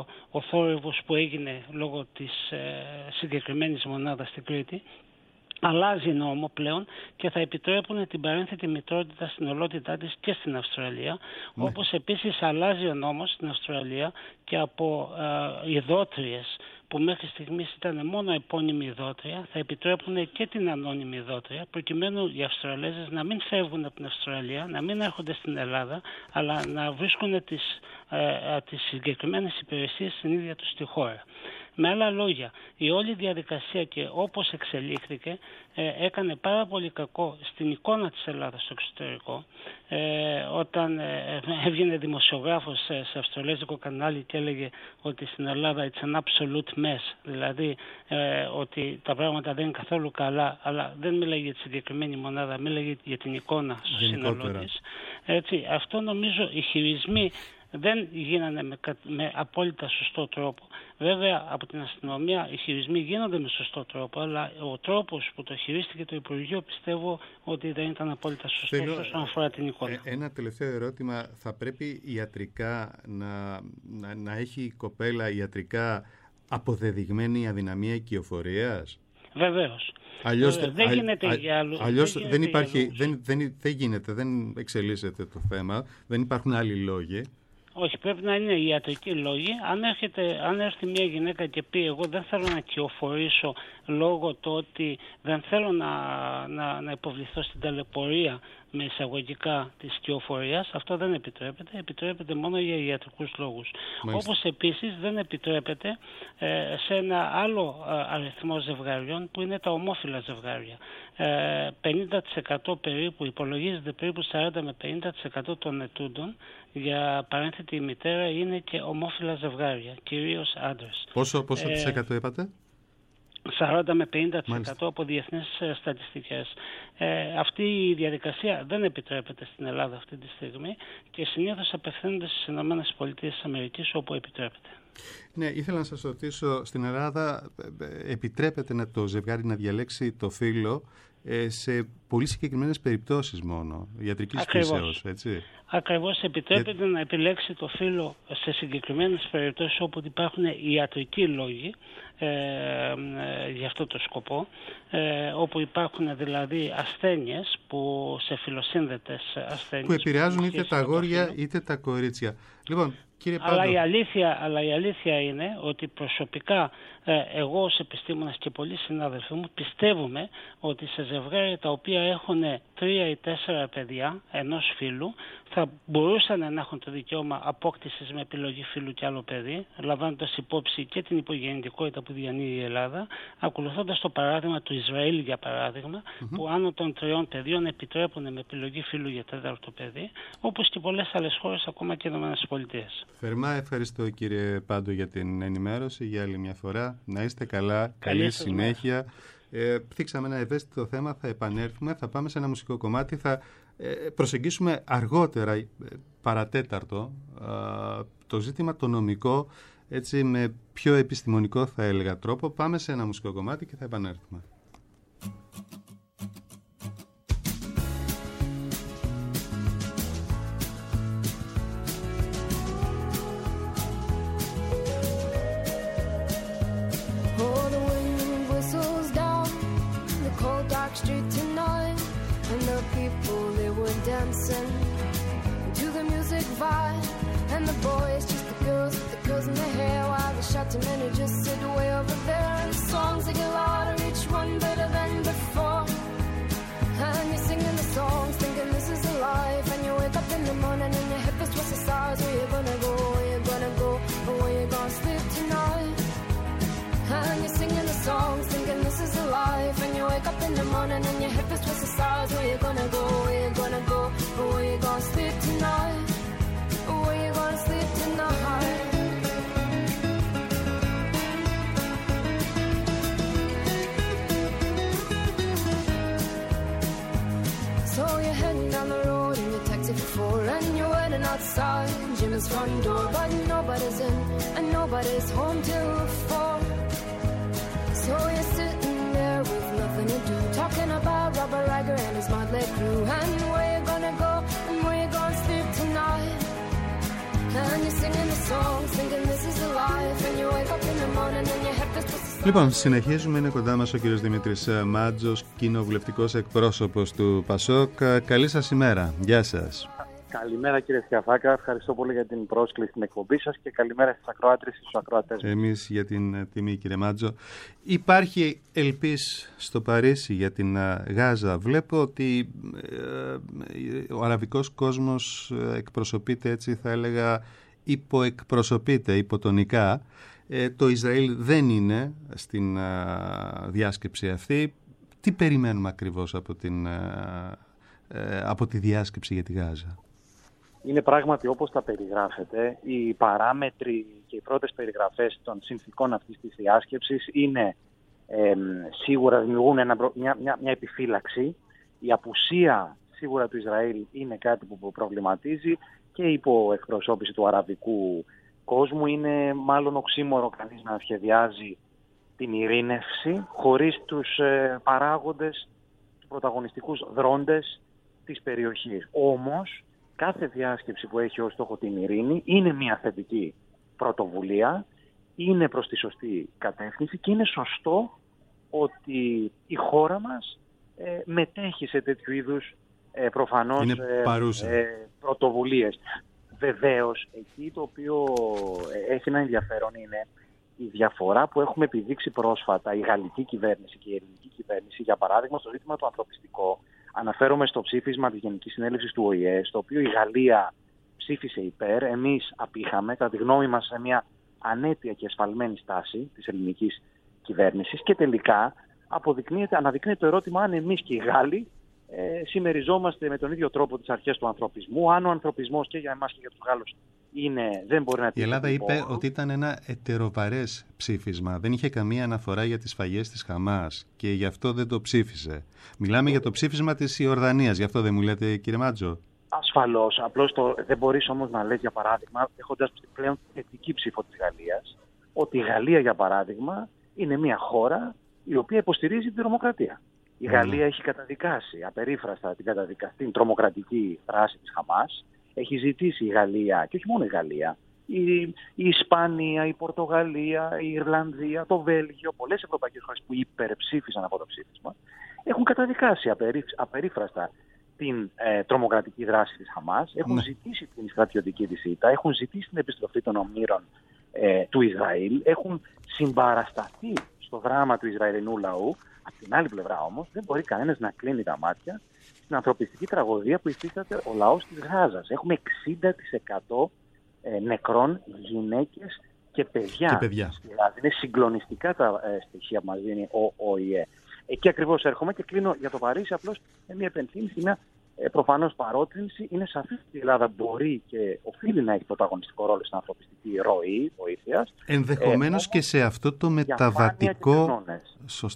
ο θόρυβος που έγινε λόγω της ε, συγκεκριμένης μονάδας στην Κρήτη, αλλάζει νόμο πλέον και θα επιτρέπουν την παρένθετη μητρότητα στην ολότητά της και στην Αυστραλία, ναι. Όπως επίσης αλλάζει ο νόμος στην Αυστραλία και από ε, ειδότριες που μέχρι στιγμής ήταν μόνο επώνυμη ειδότρια, θα επιτρέπουν και την ανώνυμη ειδότρια, προκειμένου οι Αυστραλέζες να μην φεύγουν από την Αυστραλία, να μην έρχονται στην Ελλάδα, αλλά να βρίσκουν τις, ε, τις συγκεκριμένες υπηρεσίες στην ίδια τους τη χώρα. Με άλλα λόγια, η όλη διαδικασία και όπως εξελίχθηκε ε, έκανε πάρα πολύ κακό στην εικόνα της Ελλάδας στο εξωτερικό. Ε, όταν ε, έβγαινε δημοσιογράφος σε, σε αυστραλέζικο κανάλι και έλεγε ότι στην Ελλάδα it's an absolute mess, δηλαδή ε, ότι τα πράγματα δεν είναι καθόλου καλά, αλλά δεν μιλάει για τη συγκεκριμένη μονάδα, μιλάει για την εικόνα στο σύνολό της. Έτσι, αυτό νομίζω οι χειρισμοί δεν γίνανε με, με απόλυτα σωστό τρόπο. Βέβαια από την αστυνομία οι χειρισμοί γίνονται με σωστό τρόπο, αλλά ο τρόπος που το χειρίστηκε το Υπουργείο πιστεύω ότι δεν ήταν απόλυτα σωστός Θέλω, όσον αφορά την εικόνα. Ε, ένα τελευταίο ερώτημα. Θα πρέπει ιατρικά να, να, να έχει η κοπέλα ιατρικά αποδεδειγμένη αδυναμία οικειοφορίας? Βεβαίως. Αλλιώς, Βέβαια, δεν α, γίνεται α, για άλλους. Αλλιώς δεν, δεν υπάρχει, δεν, δεν, δεν γίνεται, δεν εξελίσσεται το θέμα, δεν υπάρχουν άλλοι λόγοι. Όχι, πρέπει να είναι ιατρικοί λόγοι. Αν, έρχεται, αν έρθει μια γυναίκα και πει εγώ δεν θέλω να κυοφορήσω λόγω του ότι δεν θέλω να, να, να υποβληθώ στην ταλαιπωρία με εισαγωγικά της κυοφορίας, αυτό δεν επιτρέπεται. Επιτρέπεται μόνο για ιατρικούς λόγους. Μάλιστα. Όπως επίσης δεν επιτρέπεται ε, σε ένα άλλο ε, αριθμό ζευγαριών που είναι τα ομόφυλα ζευγάρια. Ε, πενήντα τοις εκατό περίπου, υπολογίζεται περίπου σαράντα με πενήντα τοις εκατό των ετούντων για παρένθετη μητέρα είναι και ομόφυλα ζευγάρια, κυρίως άντρες. Πόσο, πόσο ε, της εκατό είπατε? σαράντα με πενήντα τοις εκατό από διεθνείς στατιστικές. Ε, αυτή η διαδικασία δεν επιτρέπεται στην Ελλάδα αυτή τη στιγμή και συνήθως απευθύνονται στις ΗΠΑ όπου επιτρέπεται. Ναι, ήθελα να σας ρωτήσω, στην Ελλάδα επιτρέπεται να το ζευγάρι να διαλέξει το φύλο σε πολύ συγκεκριμένες περιπτώσεις μόνο, ιατρικής φύσεως, έτσι? Ακριβώς, επιτρέπεται Για... να επιλέξει το φύλο σε συγκεκριμένες περιπτώσεις όπου υπάρχουν ιατρικοί λόγοι ε, ε, για αυτό το σκοπό, ε, όπου υπάρχουν δηλαδή ασθένειες που σε φιλοσύνδετες ασθένειες που επηρεάζουν είτε τα αγόρια είτε τα κορίτσια. Λοιπόν, κύριε Πάντο. Αλλά η αλήθεια, αλλά η αλήθεια είναι ότι προσωπικά ε, εγώ ως επιστήμονας και πολλοί συνάδελφοι μου πιστεύουμε ότι σε ζευγάρια τα οποία έχουν τρία ή τέσσερα παιδιά ενός φύλου θα μπορούσαν να έχουν το δικαίωμα απόκτησης με επιλογή φύλου και άλλο παιδί, λαμβάνοντας υπόψη και την υπογεννητικότητα που διανύει η Ελλάδα, ακολουθώντας το παράδειγμα του Ισραήλ για παράδειγμα, mm-hmm. που άνω των τριών παιδιών επιτρέπουν με επιλογή φύλου για τέταρτο παιδί, όπως και πολλές άλλες χώρες, ακόμα και οι ΗΠΑ. Θερμά ευχαριστώ κύριε Πάντο για την ενημέρωση για άλλη μια φορά. Να είστε καλά, καλή, καλή συνέχεια. Ε, θίξαμε ένα ευαίσθητο θέμα, θα επανέλθουμε, θα πάμε σε ένα μουσικό κομμάτι, θα προσεγγίσουμε αργότερα, παρατέταρτο, το ζήτημα το νομικό, έτσι με πιο επιστημονικό θα έλεγα τρόπο. Πάμε σε ένα μουσικό κομμάτι και θα επανέλθουμε. And the boys, just the girls with the girls in their hair, while the shouting men who just sit way over there. And the songs they get louder, each one better than before. And you're singing the songs, thinking this is a life. And you wake up in the morning and your hip is twisted sides. Where you gonna go, where you gonna go, or where you gonna sleep tonight? And you're singing the songs, thinking this is a life. And you wake up in the morning and your hip is twisted sides. Where you gonna go, where you gonna go, or where you gonna sleep tonight? Where you gonna sleep tonight? So you're heading down the road in your taxi for four, and you're waiting outside Jim's front door, but nobody's in and nobody's home till four. So you're sitting there with nothing to do, talking about Robert Riger and his motley crew, and where you gonna go and where you gonna sleep tonight? Λοιπόν, συνεχίζουμε. Είναι κοντά μας ο κύριος Δημήτρης Μάτζος, κοινοβουλευτικός εκπρόσωπος του ΠΑΣΟΚ. Καλή σας ημέρα. Γεια σας. Καλημέρα κύριε Σκιαφάκα. Ευχαριστώ πολύ για την πρόσκληση στην εκπομπή σας και καλημέρα στις ακροάτρες και στους ακροατές. Εμείς για την τιμή, κύριε Μάτζο. Υπάρχει ελπίς στο Παρίσι για την Γάζα. Βλέπω ότι ε, ο αραβικός κόσμος εκπροσωπείται, έτσι θα έλεγα, υποεκπροσωπείται υποτονικά. Ε, το Ισραήλ δεν είναι στην α, διάσκεψη αυτή. Τι περιμένουμε ακριβώς από, την, α, ε, από τη διάσκεψη για τη Γάζα? Είναι πράγματι όπως τα περιγράφετε. Οι παράμετροι και οι πρώτες περιγραφές των συνθηκών αυτής της διάσκεψης είναι ε, σίγουρα δημιουργούν ένα, μια, μια, μια επιφύλαξη. Η απουσία σίγουρα του Ισραήλ είναι κάτι που προβληματίζει και η υποεκπροσώπηση του αραβικού κόσμου. Είναι μάλλον οξύμορο κανείς να σχεδιάζει την ειρήνευση χωρίς τους ε, παράγοντες, τους πρωταγωνιστικούς δρόντες της περιοχής. Όμως, κάθε διάσκεψη που έχει ως στόχο την ειρήνη είναι μια θετική πρωτοβουλία, είναι προς τη σωστή κατεύθυνση και είναι σωστό ότι η χώρα μας ε, μετέχει σε τέτοιου είδους ε, προφανώς ε, ε, πρωτοβουλίες. Βεβαίως, εκεί το οποίο έχει ένα ενδιαφέρον είναι η διαφορά που έχουμε επιδείξει πρόσφατα η γαλλική κυβέρνηση και η ελληνική κυβέρνηση, για παράδειγμα, στο ζήτημα το ανθρωπιστικό. Αναφέρομαι στο ψήφισμα της Γενικής Συνέλευσης του Ο Η Ε, στο οποίο η Γαλλία ψήφισε υπέρ, εμείς απήχαμε, κατά τη γνώμη μας, σε μια ανέτεια και εσφαλμένη στάση της ελληνικής κυβέρνησης και τελικά αποδεικνύεται, αναδεικνύεται το ερώτημα αν εμείς και οι Γάλλοι ε, συμμεριζόμαστε με τον ίδιο τρόπο τις αρχές του ανθρωπισμού, αν ο ανθρωπισμός και για εμάς και για τους Γάλλους είναι, δεν μπορεί να... Η Ελλάδα είπε πόρου. Ότι ήταν ένα ετεροβαρές ψήφισμα. Δεν είχε καμία αναφορά για τις σφαγές της Χαμάς και γι' αυτό δεν το ψήφισε. Μιλάμε για το ψήφισμα της Ιορδανίας, γι' αυτό δεν μου λέτε, κύριε Μάτζο? Ασφαλώς. Απλώς το, δεν μπορείς όμως να λες, για παράδειγμα, έχοντας πλέον θετική ψήφο της Γαλλίας, ότι η Γαλλία, για παράδειγμα, είναι μια χώρα η οποία υποστηρίζει την τρομοκρατία. Η mm. Γαλλία έχει καταδικάσει απερίφραστα την, καταδικα... την τρομοκρατική δράση της Χαμάς. Έχει ζητήσει η Γαλλία, και όχι μόνο η Γαλλία, η, η Ισπανία, η Πορτογαλία, η Ιρλανδία, το Βέλγιο, πολλές ευρωπαϊκές χώρες που υπερψήφισαν από το ψήφισμα, έχουν καταδικάσει απερί, απερίφραστα την ε, τρομοκρατική δράση της Χαμάς, έχουν ναι. ζητήσει την στρατιωτική της ήττα, έχουν ζητήσει την επιστροφή των ομήρων ε, του Ισραήλ, έχουν συμπαρασταθεί στο δράμα του Ισραηλινού λαού. Από την άλλη πλευρά όμως δεν μπορεί κανένας να κλείνει τα μάτια στην ανθρωπιστική τραγωδία που υφίσταται ο λαός της Γάζας. Έχουμε εξήντα τοις εκατό ε, νεκρών γυναίκες και παιδιά. Και παιδιά. Είναι συγκλονιστικά τα ε, στοιχεία που μας δίνει ο Ο Η Ε. Εκεί ακριβώς έρχομαι και κλείνω για το Παρίσι απλώς με μια επενθύμηση, μια ε, προφανώς παρότρινση. Είναι σαφής ότι η Ελλάδα μπορεί και οφείλει να έχει πρωταγωνιστικό ρόλο στην ανθρωπιστική ροή βοήθειας. Ενδεχομένως ε, και σε αυτό το μεταβατικό. Σωστά.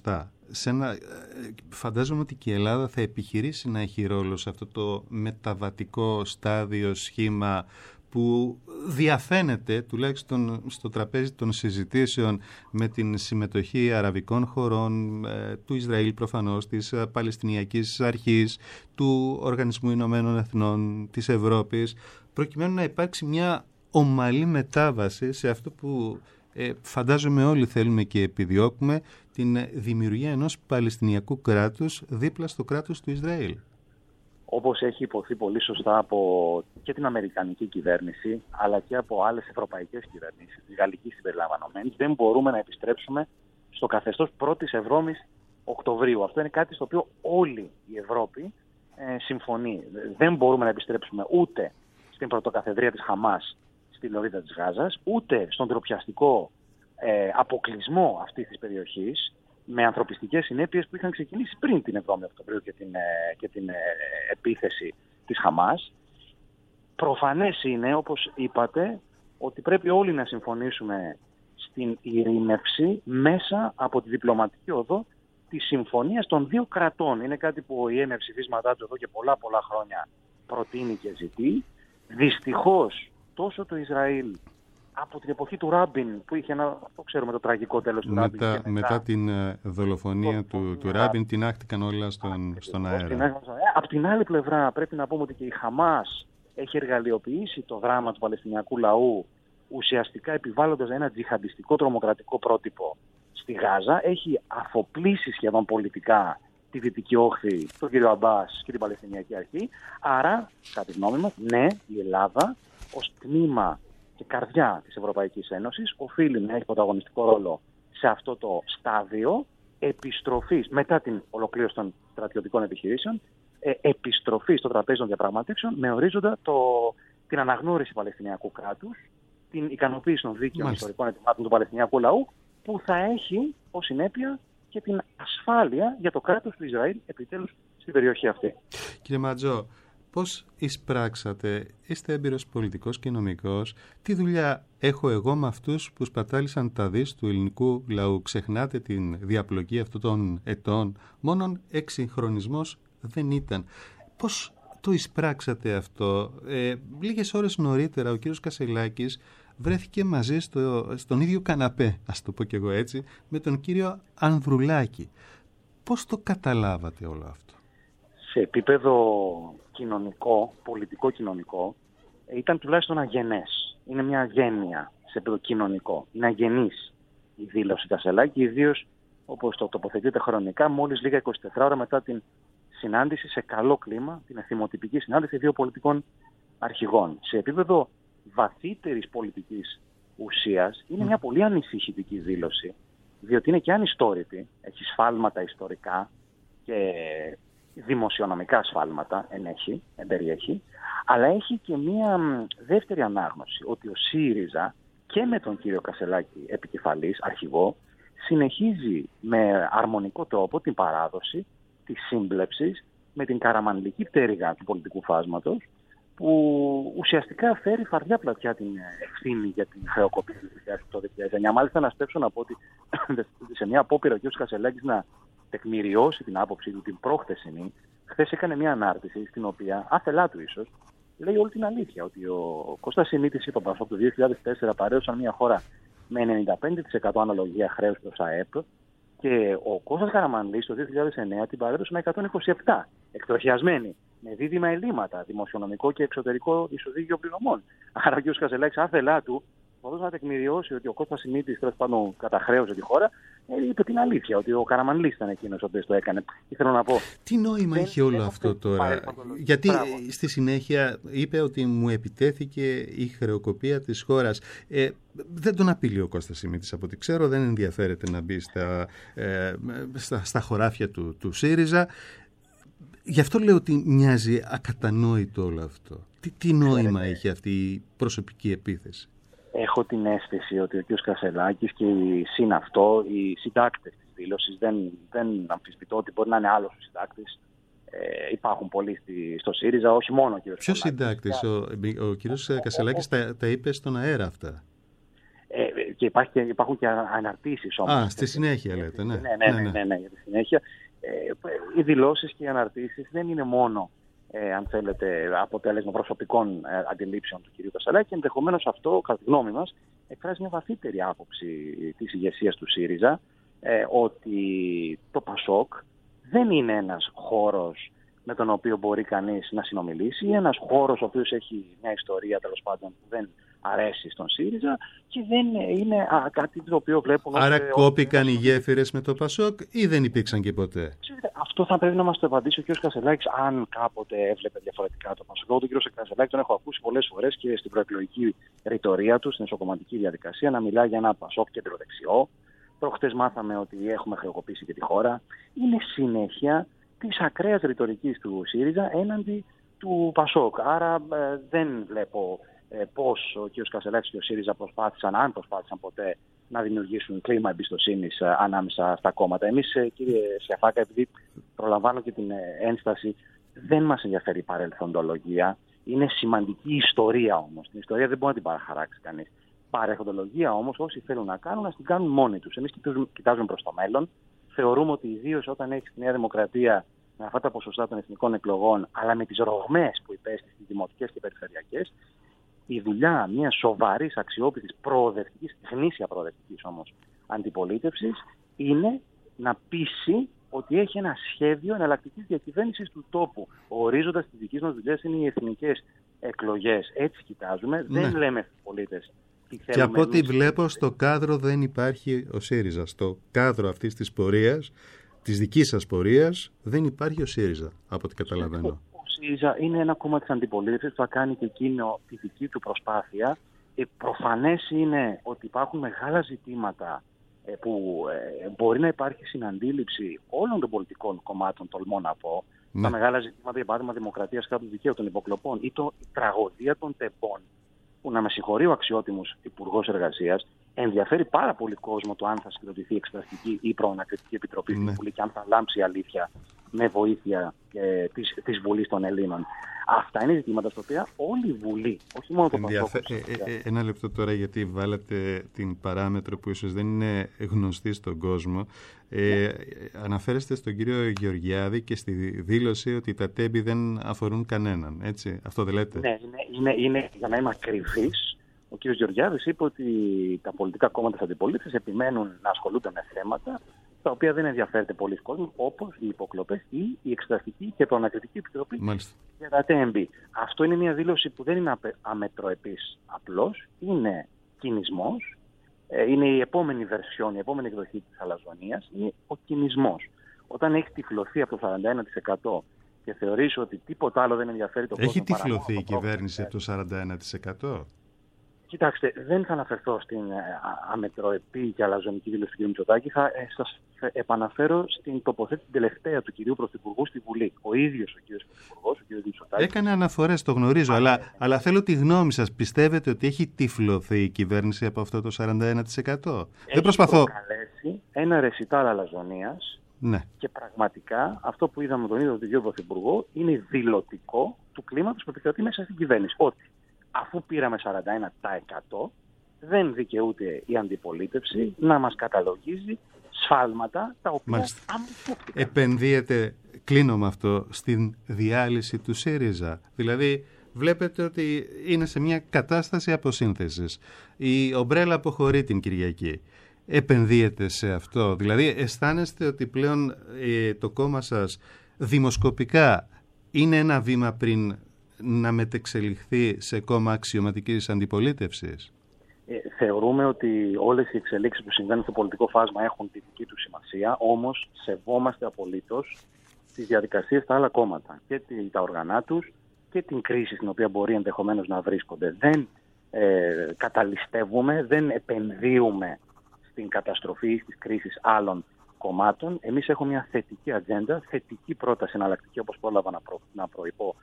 σε ένα, φαντάζομαι ότι και η Ελλάδα θα επιχειρήσει να έχει ρόλο σε αυτό το μεταβατικό στάδιο, σχήμα που διαφαίνεται τουλάχιστον στο τραπέζι των συζητήσεων με την συμμετοχή αραβικών χωρών, του Ισραήλ προφανώς, της Παλαιστινιακής Αρχής, του Οργανισμού Ηνωμένων Εθνών, της Ευρώπης, προκειμένου να υπάρξει μια ομαλή μετάβαση σε αυτό που ε, φαντάζομαι όλοι θέλουμε και επιδιώκουμε, την δημιουργία ενός Παλαιστινιακού κράτους δίπλα στο κράτος του Ισραήλ. Όπως έχει υποθεί πολύ σωστά από και την Αμερικανική κυβέρνηση, αλλά και από άλλες ευρωπαϊκές κυβερνήσεις, τη γαλλική συμπεριλαμβανομένη, δεν μπορούμε να επιστρέψουμε στο καθεστώς πρώτης εβδόμης Οκτωβρίου. Αυτό είναι κάτι στο οποίο όλη η Ευρώπη ε, συμφωνεί. Δεν μπορούμε να επιστρέψουμε ούτε στην πρωτοκαθεδρία της Χαμάς στη λωρίδα της Γάζας, ούτε στον ντροπιαστικό ε, αποκλεισμό αυτής της περιοχής, με ανθρωπιστικές συνέπειες που είχαν ξεκινήσει πριν την εβδόμη Οκτωβρίου και την, και την επίθεση της Χαμάς. Προφανές είναι, όπως είπατε, ότι πρέπει όλοι να συμφωνήσουμε στην ειρήνευση μέσα από τη διπλωματική οδό της συμφωνίας των δύο κρατών. Είναι κάτι που ο ΙΕ με ψηφίσματά του εδώ και πολλά πολλά χρόνια προτείνει και ζητεί. Δυστυχώς τόσο το Ισραήλ από την εποχή του Ράμπιν, που είχε ένα, το ξέρουμε, το τραγικό τέλος του μετά, Ράμπιν. Μετά, μετά την δολοφονία το, του, του Ράμπιν, την άχτηκαν όλα στον, στον αέρα. Από την άλλη πλευρά πρέπει να πούμε ότι και η Χαμάς έχει εργαλειοποιήσει το δράμα του Παλαιστινιακού λαού, ουσιαστικά επιβάλλοντας ένα τζιχαντιστικό τρομοκρατικό πρότυπο στη Γάζα. Έχει αφοπλίσει σχεδόν πολιτικά τη Δυτική Όχθη, τον κύριο Αμπάς και την Παλαιστινιακή Αρχή. Άρα, κατά τη γνώμη μας, ναι, η Ελλάδα ως τμήμα και καρδιά της Ευρωπαϊκής Ένωσης οφείλει να έχει πρωταγωνιστικό ρόλο σε αυτό το στάδιο επιστροφής, μετά την ολοκλήρωση των στρατιωτικών επιχειρήσεων, ε, επιστροφή στο τραπέζι των διαπραγματεύσεων με ορίζοντα το, την αναγνώριση Παλαιστινιακού κράτους, την ικανοποίηση των δίκαιων ιστορικών ετοιμάτων του Παλαιστινιακού λαού, που θα έχει ως συνέπεια και την ασφάλεια για το κράτος του Ισραήλ επιτέλους στην περιοχή αυτή. Κύριε Ματζό, πώς εισπράξατε, είστε έμπειρος πολιτικός και νομικός, τι δουλειά έχω εγώ με αυτούς που σπατάλησαν τα δις του ελληνικού λαού? Ξεχνάτε την διαπλοκή αυτών των ετών, μόνον εξυγχρονισμός δεν ήταν. Πώς το εισπράξατε αυτό? Ε, λίγες ώρες νωρίτερα ο κύριος Κασελάκης βρέθηκε μαζί στο, στον ίδιο καναπέ, ας το πω κι εγώ έτσι, με τον κύριο Ανδρουλάκη. Πώς το καταλάβατε όλο αυτό? Σε επίπεδο κοινωνικό, πολιτικό-κοινωνικό, ήταν τουλάχιστον αγενές. Είναι μια αγένεια σε επίπεδο κοινωνικό. Είναι αγενής η δήλωση Κασελάκη, ιδίως όπως το τοποθετείται χρονικά, μόλις λίγα εικοσιτέσσερις ώρα μετά την συνάντηση σε καλό κλίμα, την εθιμοτυπική συνάντηση δύο πολιτικών αρχηγών. Σε επίπεδο βαθύτερης πολιτικής ουσίας, είναι μια πολύ ανησυχητική δήλωση, διότι είναι και ανιστόρητη, έχει σφάλματα ιστορικά και δημοσιονομικά σφάλματα ενέχει, εμπεριέχει, αλλά έχει και μία δεύτερη ανάγνωση, ότι ο ΣΥΡΙΖΑ και με τον κύριο Κασελάκη επικεφαλής, αρχηγό, συνεχίζει με αρμονικό τρόπο την παράδοση της σύμπλεψης με την καραμανλική πτέρυγα του πολιτικού φάσματος, που ουσιαστικά φέρει φαρδιά πλατιά την ευθύνη για την χρεοκοπία του δύο χιλιάδες εννιά. Μάλιστα, να στέψω να πω ότι σε μια απόπειρα ο κ. Κασελάκης να τεκμηριώσει την άποψή του την προχθεσινή, χθες έκανε μια ανάρτηση στην οποία, άθελά του ίσως, λέει όλη την αλήθεια. Ότι ο Κώστας Σιμίτης, είπαμε αυτό, το δύο χιλιάδες τέσσερα παρέδωσαν μια χώρα με ενενήντα πέντε τοις εκατό αναλογία χρέους προς ΑΕΠ, και ο Κώστας Καραμανλής το δύο χιλιάδες εννέα την παρέδωσε με εκατόν είκοσι επτά, εκτροχιασμένη, με δίδυμα ελλείμματα, δημοσιονομικό και εξωτερικό ισοδίκαιο πληρωμών. Άρα ο κ. Κασελάκης, άθελά του, μπορούσε να τεκμηριώσει ότι ο Κώστας Σιμίτης τέλος πάντων καταχρέωσε τη χώρα, ε, είπε την αλήθεια, ότι ο Καραμανλής ήταν εκείνος ο οποίος το έκανε. Ήθελα να πω. Τι νόημα είχε όλο αυτό τώρα? Γιατί Μπράβο. Στη συνέχεια είπε ότι μου επιτέθηκε η χρεοκοπία της χώρας. Ε, δεν τον απειλεί ο Κώστας Σιμίτης, από ό,τι ξέρω, δεν ενδιαφέρεται να μπει στα, ε, στα, στα χωράφια του, του ΣΥΡΙΖΑ. Γι' αυτό λέω ότι μοιάζει ακατανόητο όλο αυτό. Τι, τι νόημα Ξέρετε. έχει αυτή η προσωπική επίθεση? Έχω την αίσθηση ότι ο κ. Κασελάκης και οι συν αυτό, οι συντάκτες της δήλωσης, δεν, δεν αμφισβητώ ότι μπορεί να είναι άλλος ο συντάκτης. Ε, υπάρχουν πολλοί στη, στο ΣΥΡΙΖΑ, όχι μόνο ο κ. Ποιος συντάκτης? Ο, ο κ. Κασελάκης τα, τα είπε στον αέρα αυτά. Ε, και, υπάρχει και υπάρχουν και αναρτήσεις όμως. Α, στη συνέχεια λέτε, ναι. Ναι, ναι, ναι, ναι, ναι, ναι, για τη συνέχεια. Ε, οι δηλώσεις και οι αναρτήσεις δεν είναι μόνο, ε, αν θέλετε, αποτέλεσμα προσωπικών ε, αντιλήψεων του κ. Κασελάκη, και ενδεχομένως αυτό, κατά τη γνώμη μας, εκφράζει μια βαθύτερη άποψη της ηγεσίας του ΣΥΡΙΖΑ, ε, ότι το ΠΑΣΟΚ δεν είναι ένας χώρος με τον οποίο μπορεί κανείς να συνομιλήσει, ένας χώρος ο οποίος έχει μια ιστορία, τέλος πάντων, που δεν αρέσει στον ΣΥΡΙΖΑ και δεν είναι α, κάτι το οποίο βλέπουν... Άρα ως, κόπηκαν ως... οι γέφυρες με το ΠΑΣΟΚ ή δεν υπήρξαν και ποτέ? Αυτό θα πρέπει να μας το απαντήσει ο κ. Κασελάκης, αν κάποτε έβλεπε διαφορετικά το ΠΑΣΟΚ. Εγώ τον κ. Κασελάκη τον έχω ακούσει πολλές φορές και στην προεκλογική ρητορία του, στην εσωκομματική διαδικασία, να μιλάει για ένα ΠΑΣΟΚ κεντροδεξιό. Προχτές μάθαμε ότι έχουμε χρεοκοπήσει και τη χώρα. Είναι συνέχεια της ακραίας ρητορικής του ΣΥΡΙΖΑ έναντι του ΠΑΣΟΚ. Άρα ε, δεν βλέπω ε, πώς ο κ. Κασελάκης και ο ΣΥΡΙΖΑ προσπάθησαν, αν προσπάθησαν ποτέ, να δημιουργήσουν κλίμα εμπιστοσύνης ε, ανάμεσα στα κόμματα. Εμείς, ε, κύριε Σιαφάκα, επειδή προλαμβάνω και την ε, ένσταση, δεν μας ενδιαφέρει η παρελθοντολογία. Είναι σημαντική η ιστορία όμως. Την ιστορία δεν μπορεί να την παραχαράξει κανείς. Παρελθοντολογία όμως, όσοι θέλουν να κάνουν, να την κάνουν μόνοι τους. Εμείς κοιτάζουμε προς το μέλλον. Θεωρούμε ότι ιδίως όταν έχει τη Νέα Δημοκρατία με αυτά τα ποσοστά των εθνικών εκλογών, αλλά με τις ρογμές που υπέστη στις δημοτικές και περιφερειακές, η δουλειά μιας σοβαρής, αξιόπιστης, προοδευτικής, γνήσια προοδευτικής όμως αντιπολίτευσης, είναι να πείσει ότι έχει ένα σχέδιο εναλλακτικής διακυβέρνησης του τόπου. Ο ορίζοντας της δικής μας δουλειάς είναι οι εθνικές εκλογές. Έτσι κοιτάζουμε. Ναι. Δεν λέμε στους πολίτες τι θέλουμε. Και από ό,τι εμείς... βλέπω, στο κάδρο δεν υπάρχει ο ΣΥΡΙΖΑ. Στο κάδρο αυτής της πορείας, της δικής σας πορείας, δεν υπάρχει ο ΣΥΡΙΖΑ, από ό,τι καταλαβαίνω. Ο ΣΥΡΙΖΑ είναι ένα κόμμα της αντιπολίτευσης που θα κάνει και εκείνο τη δική του προσπάθεια. Ε, προφανές είναι ότι υπάρχουν μεγάλα ζητήματα ε, που ε, μπορεί να υπάρχει συναντήληψη όλων των πολιτικών κομμάτων, τολμώ να πω. Ναι. Τα μεγάλα ζητήματα, για παράδειγμα, δημοκρατίας, κράτους δικαίου, των υποκλοπών ή το, η τραγωδία των τεμπών, που, να με συγχωρεί ο αξιότιμος Υπουργός Εργασίας, ενδιαφέρει πάρα πολύ κόσμο το αν θα συγκροτηθεί η Εξεταστική ή Προανακριτική Επιτροπή στην Βουλή και αν θα λάμψει η αλήθεια με βοήθεια ε, της, της Βουλής των Ελλήνων. Αυτά είναι ζητήματα στα οποία όλη η Βουλή, όχι μόνο το Ενδιαφε... Πασόκ. Ε, ε, ένα λεπτό τώρα, γιατί βάλατε την παράμετρο που ίσως δεν είναι γνωστή στον κόσμο. Ε, αναφέρεστε στον κύριο Γεωργιάδη και στη δήλωση ότι τα τέμπη δεν αφορούν κανέναν. Έτσι, αυτό δεν λέτε? Ναι, είναι, είναι, είναι, για να είμαι ακριβής, ο κ. Γεωργιάδης είπε ότι τα πολιτικά κόμματα της αντιπολίτευσης επιμένουν να ασχολούνται με θέματα τα οποία δεν ενδιαφέρεται πολλοί κόσμος, όπως οι υποκλοπές ή η Εξεταστική και Προανακριτική Επιτροπή για τα τέμπη. Αυτό είναι μια δήλωση που δεν είναι αμετροεπής απλώς, είναι κινησμός, είναι η επόμενη βερσιόν, η επόμενη εκδοχή της αλαζονίας, είναι ο κινησμός. Όταν έχει τυφλωθεί από το σαράντα ένα τοις εκατό και θεωρείς ότι τίποτα άλλο δεν ενδιαφέρει τον κόσμο... Έχει τυφλωθεί η κυβέρνηση από το σαράντα ένα τοις εκατό? Κοιτάξτε, δεν θα αναφερθώ στην αμετροεπή και αλαζονική δήλωση του κ. Μητσοτάκη. Θα ε, σας επαναφέρω στην τοποθέτηση τελευταία του κυρίου Πρωθυπουργού στη Βουλή. Ο ίδιος ο κ. Πρωθυπουργός, ο κ. Μητσοτάκη. Έκανε αναφορές, το γνωρίζω, Α, αλλά, ναι. αλλά θέλω τη γνώμη σας. Πιστεύετε ότι έχει τυφλωθεί η κυβέρνηση από αυτό το σαράντα ένα τοις εκατό? Δεν προσπαθώ. Έχει προκαλέσει ένα ρεσιτάλ αλαζονίας. Ναι. Και πραγματικά αυτό που είδαμε τον ίδιο τον κ. Πρωθυπουργό είναι δηλωτικό του κλίματος που επικρατεί μέσα στην κυβέρνηση. Ότι αφού πήραμε σαράντα ένα τοις εκατό, δεν δικαιούται η αντιπολίτευση να μας καταλογίζει σφάλματα τα οποία αμφιβάλλονται. Επενδύεται, κλείνω με αυτό, στην διάλυση του ΣΥΡΙΖΑ. Δηλαδή, βλέπετε ότι είναι σε μια κατάσταση αποσύνθεσης. Η ομπρέλα αποχωρεί την Κυριακή. Επενδύεται σε αυτό? Δηλαδή, αισθάνεστε ότι πλέον ε, το κόμμα σας δημοσκοπικά είναι ένα βήμα πριν να μετεξελιχθεί σε κόμμα αξιωματικής αντιπολίτευσης? Ε, θεωρούμε ότι όλες οι εξελίξεις που συμβαίνουν στο πολιτικό φάσμα έχουν τη δική του σημασία, όμως σεβόμαστε απολύτως τις διαδικασίες στα άλλα κόμματα και τα οργανά τους και την κρίση στην οποία μπορεί ενδεχομένως να βρίσκονται. Δεν ε, καταλυστεύουμε, δεν επενδύουμε στην καταστροφή ή στις κρίσεις άλλων κομμάτων. Εμείς έχουμε μια θετική ατζέντα, θετική πρόταση εναλλακτική, όπως πρόλαβα να, προ, να προϋπώ,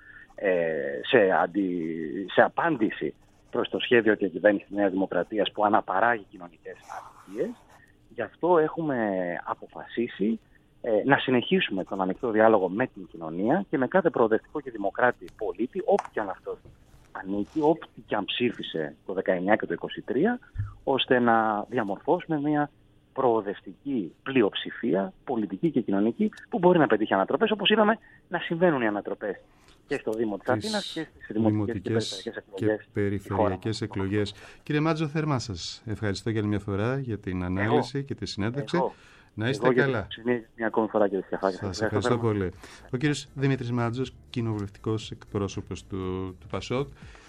Σε, αντι... σε απάντηση προς το σχέδιο και κυβέρνηση της Νέας Δημοκρατίας που αναπαράγει κοινωνικές αδικίες. Γι' αυτό έχουμε αποφασίσει ε, να συνεχίσουμε τον ανοιχτό διάλογο με την κοινωνία και με κάθε προοδευτικό και δημοκράτη πολίτη, όπου και αν αυτός ανήκει, όποιοι και αν ψήφισε το δεκαεννιά και το είκοσι τρία, ώστε να διαμορφώσουμε μια προοδευτική πλειοψηφία, πολιτική και κοινωνική, που μπορεί να πετύχει ανατροπές, όπως είδαμε να συμβαίνουν οι ανατροπές και στο Δήμο της Αθήνας και στις δημοτικές και περιφερειακές εκλογές. Κύριε Μάτζο, θερμά σας ευχαριστώ για μια φορά για την ανάλυση εγώ, και τη συνέντευξη. Εγώ, να είστε εγώ καλά. Μια ακόμη φορά, κύριε Σκιαφάκη. Σας ευχαριστώ πολύ. Ο κύριος Δημήτρης Μάτζος, κοινοβουλευτικός εκπρόσωπος του, του ΠΑΣΟΚ.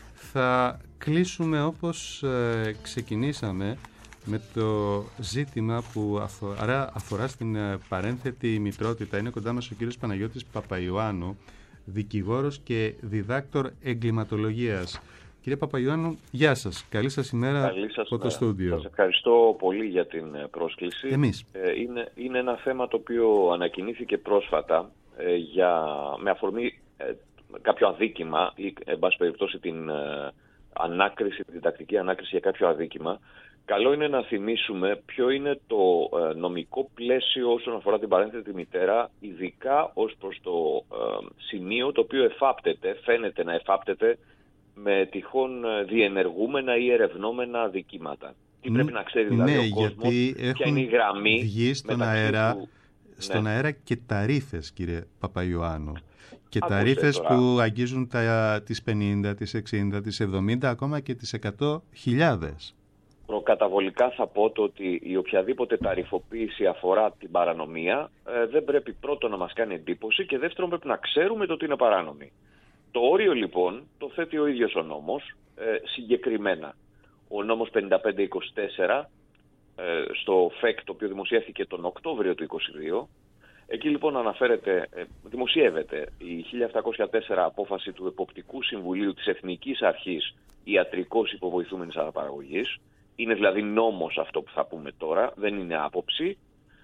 Θα κλείσουμε όπως ε, ξεκινήσαμε, με το ζήτημα που αφορά, αφορά στην παρένθετη μητρότητα. Είναι κοντά μας ο κύριος Παναγιώτης Παπαϊωάννου, δικηγόρος και διδάκτορ εγκληματολογίας. Κύριε Παπαϊωάννου, γεια σας. Καλή σας ημέρα. Καλή σας από το στούντιο. Σας ευχαριστώ πολύ για την πρόσκληση. Εμείς. Ε, είναι, είναι ένα θέμα το οποίο ανακοινήθηκε πρόσφατα ε, για, με αφορμή ε, κάποιο αδίκημα ή, εν πάση περιπτώσει, την ε, ανάκριση, την διδακτική ανάκριση για κάποιο αδίκημα. Καλό είναι να θυμίσουμε ποιο είναι το ε, νομικό πλαίσιο όσον αφορά την παρένθετη μητέρα, ειδικά ως προς το ε, σημείο το οποίο εφάπτεται, φαίνεται να εφάπτεται με τυχόν διενεργούμενα ή ερευνόμενα αδικήματα. Τι Μ, πρέπει να ξέρει δηλαδή ναι, ο κόσμος, ποια είναι η γραμμή βγει στον αέρα, του... στον ναι. αέρα και ταρίφες, κύριε Παπαϊωάννου. Και Ακούστε ταρίφες τώρα. που αγγίζουν τα, τις πενήντα, τις εξήντα, τις εβδομήντα, ακόμα και τις εκατό χιλιάδες. Προκαταβολικά θα πω το ότι η οποιαδήποτε ταριφοποίηση αφορά την παρανομία ε, δεν πρέπει πρώτον να μας κάνει εντύπωση και δεύτερον πρέπει να ξέρουμε το ότι είναι παράνομη. Το όριο λοιπόν το θέτει ο ίδιος ο νόμος ε, συγκεκριμένα. Ο νόμος πενήντα πέντε είκοσι τέσσερα ε, στο ΦΕΚ, το οποίο δημοσιεύθηκε τον Οκτώβριο του είκοσι δύο. Εκεί λοιπόν αναφέρεται, ε, δημοσιεύεται η χίλια επτακόσια τέσσερα απόφαση του Εποπτικού Συμβουλίου της Εθνικής Αρχής Ιατρικός Υποβοηθούμενης Αναπαραγωγής. Είναι δηλαδή νόμος αυτό που θα πούμε τώρα, δεν είναι άποψη.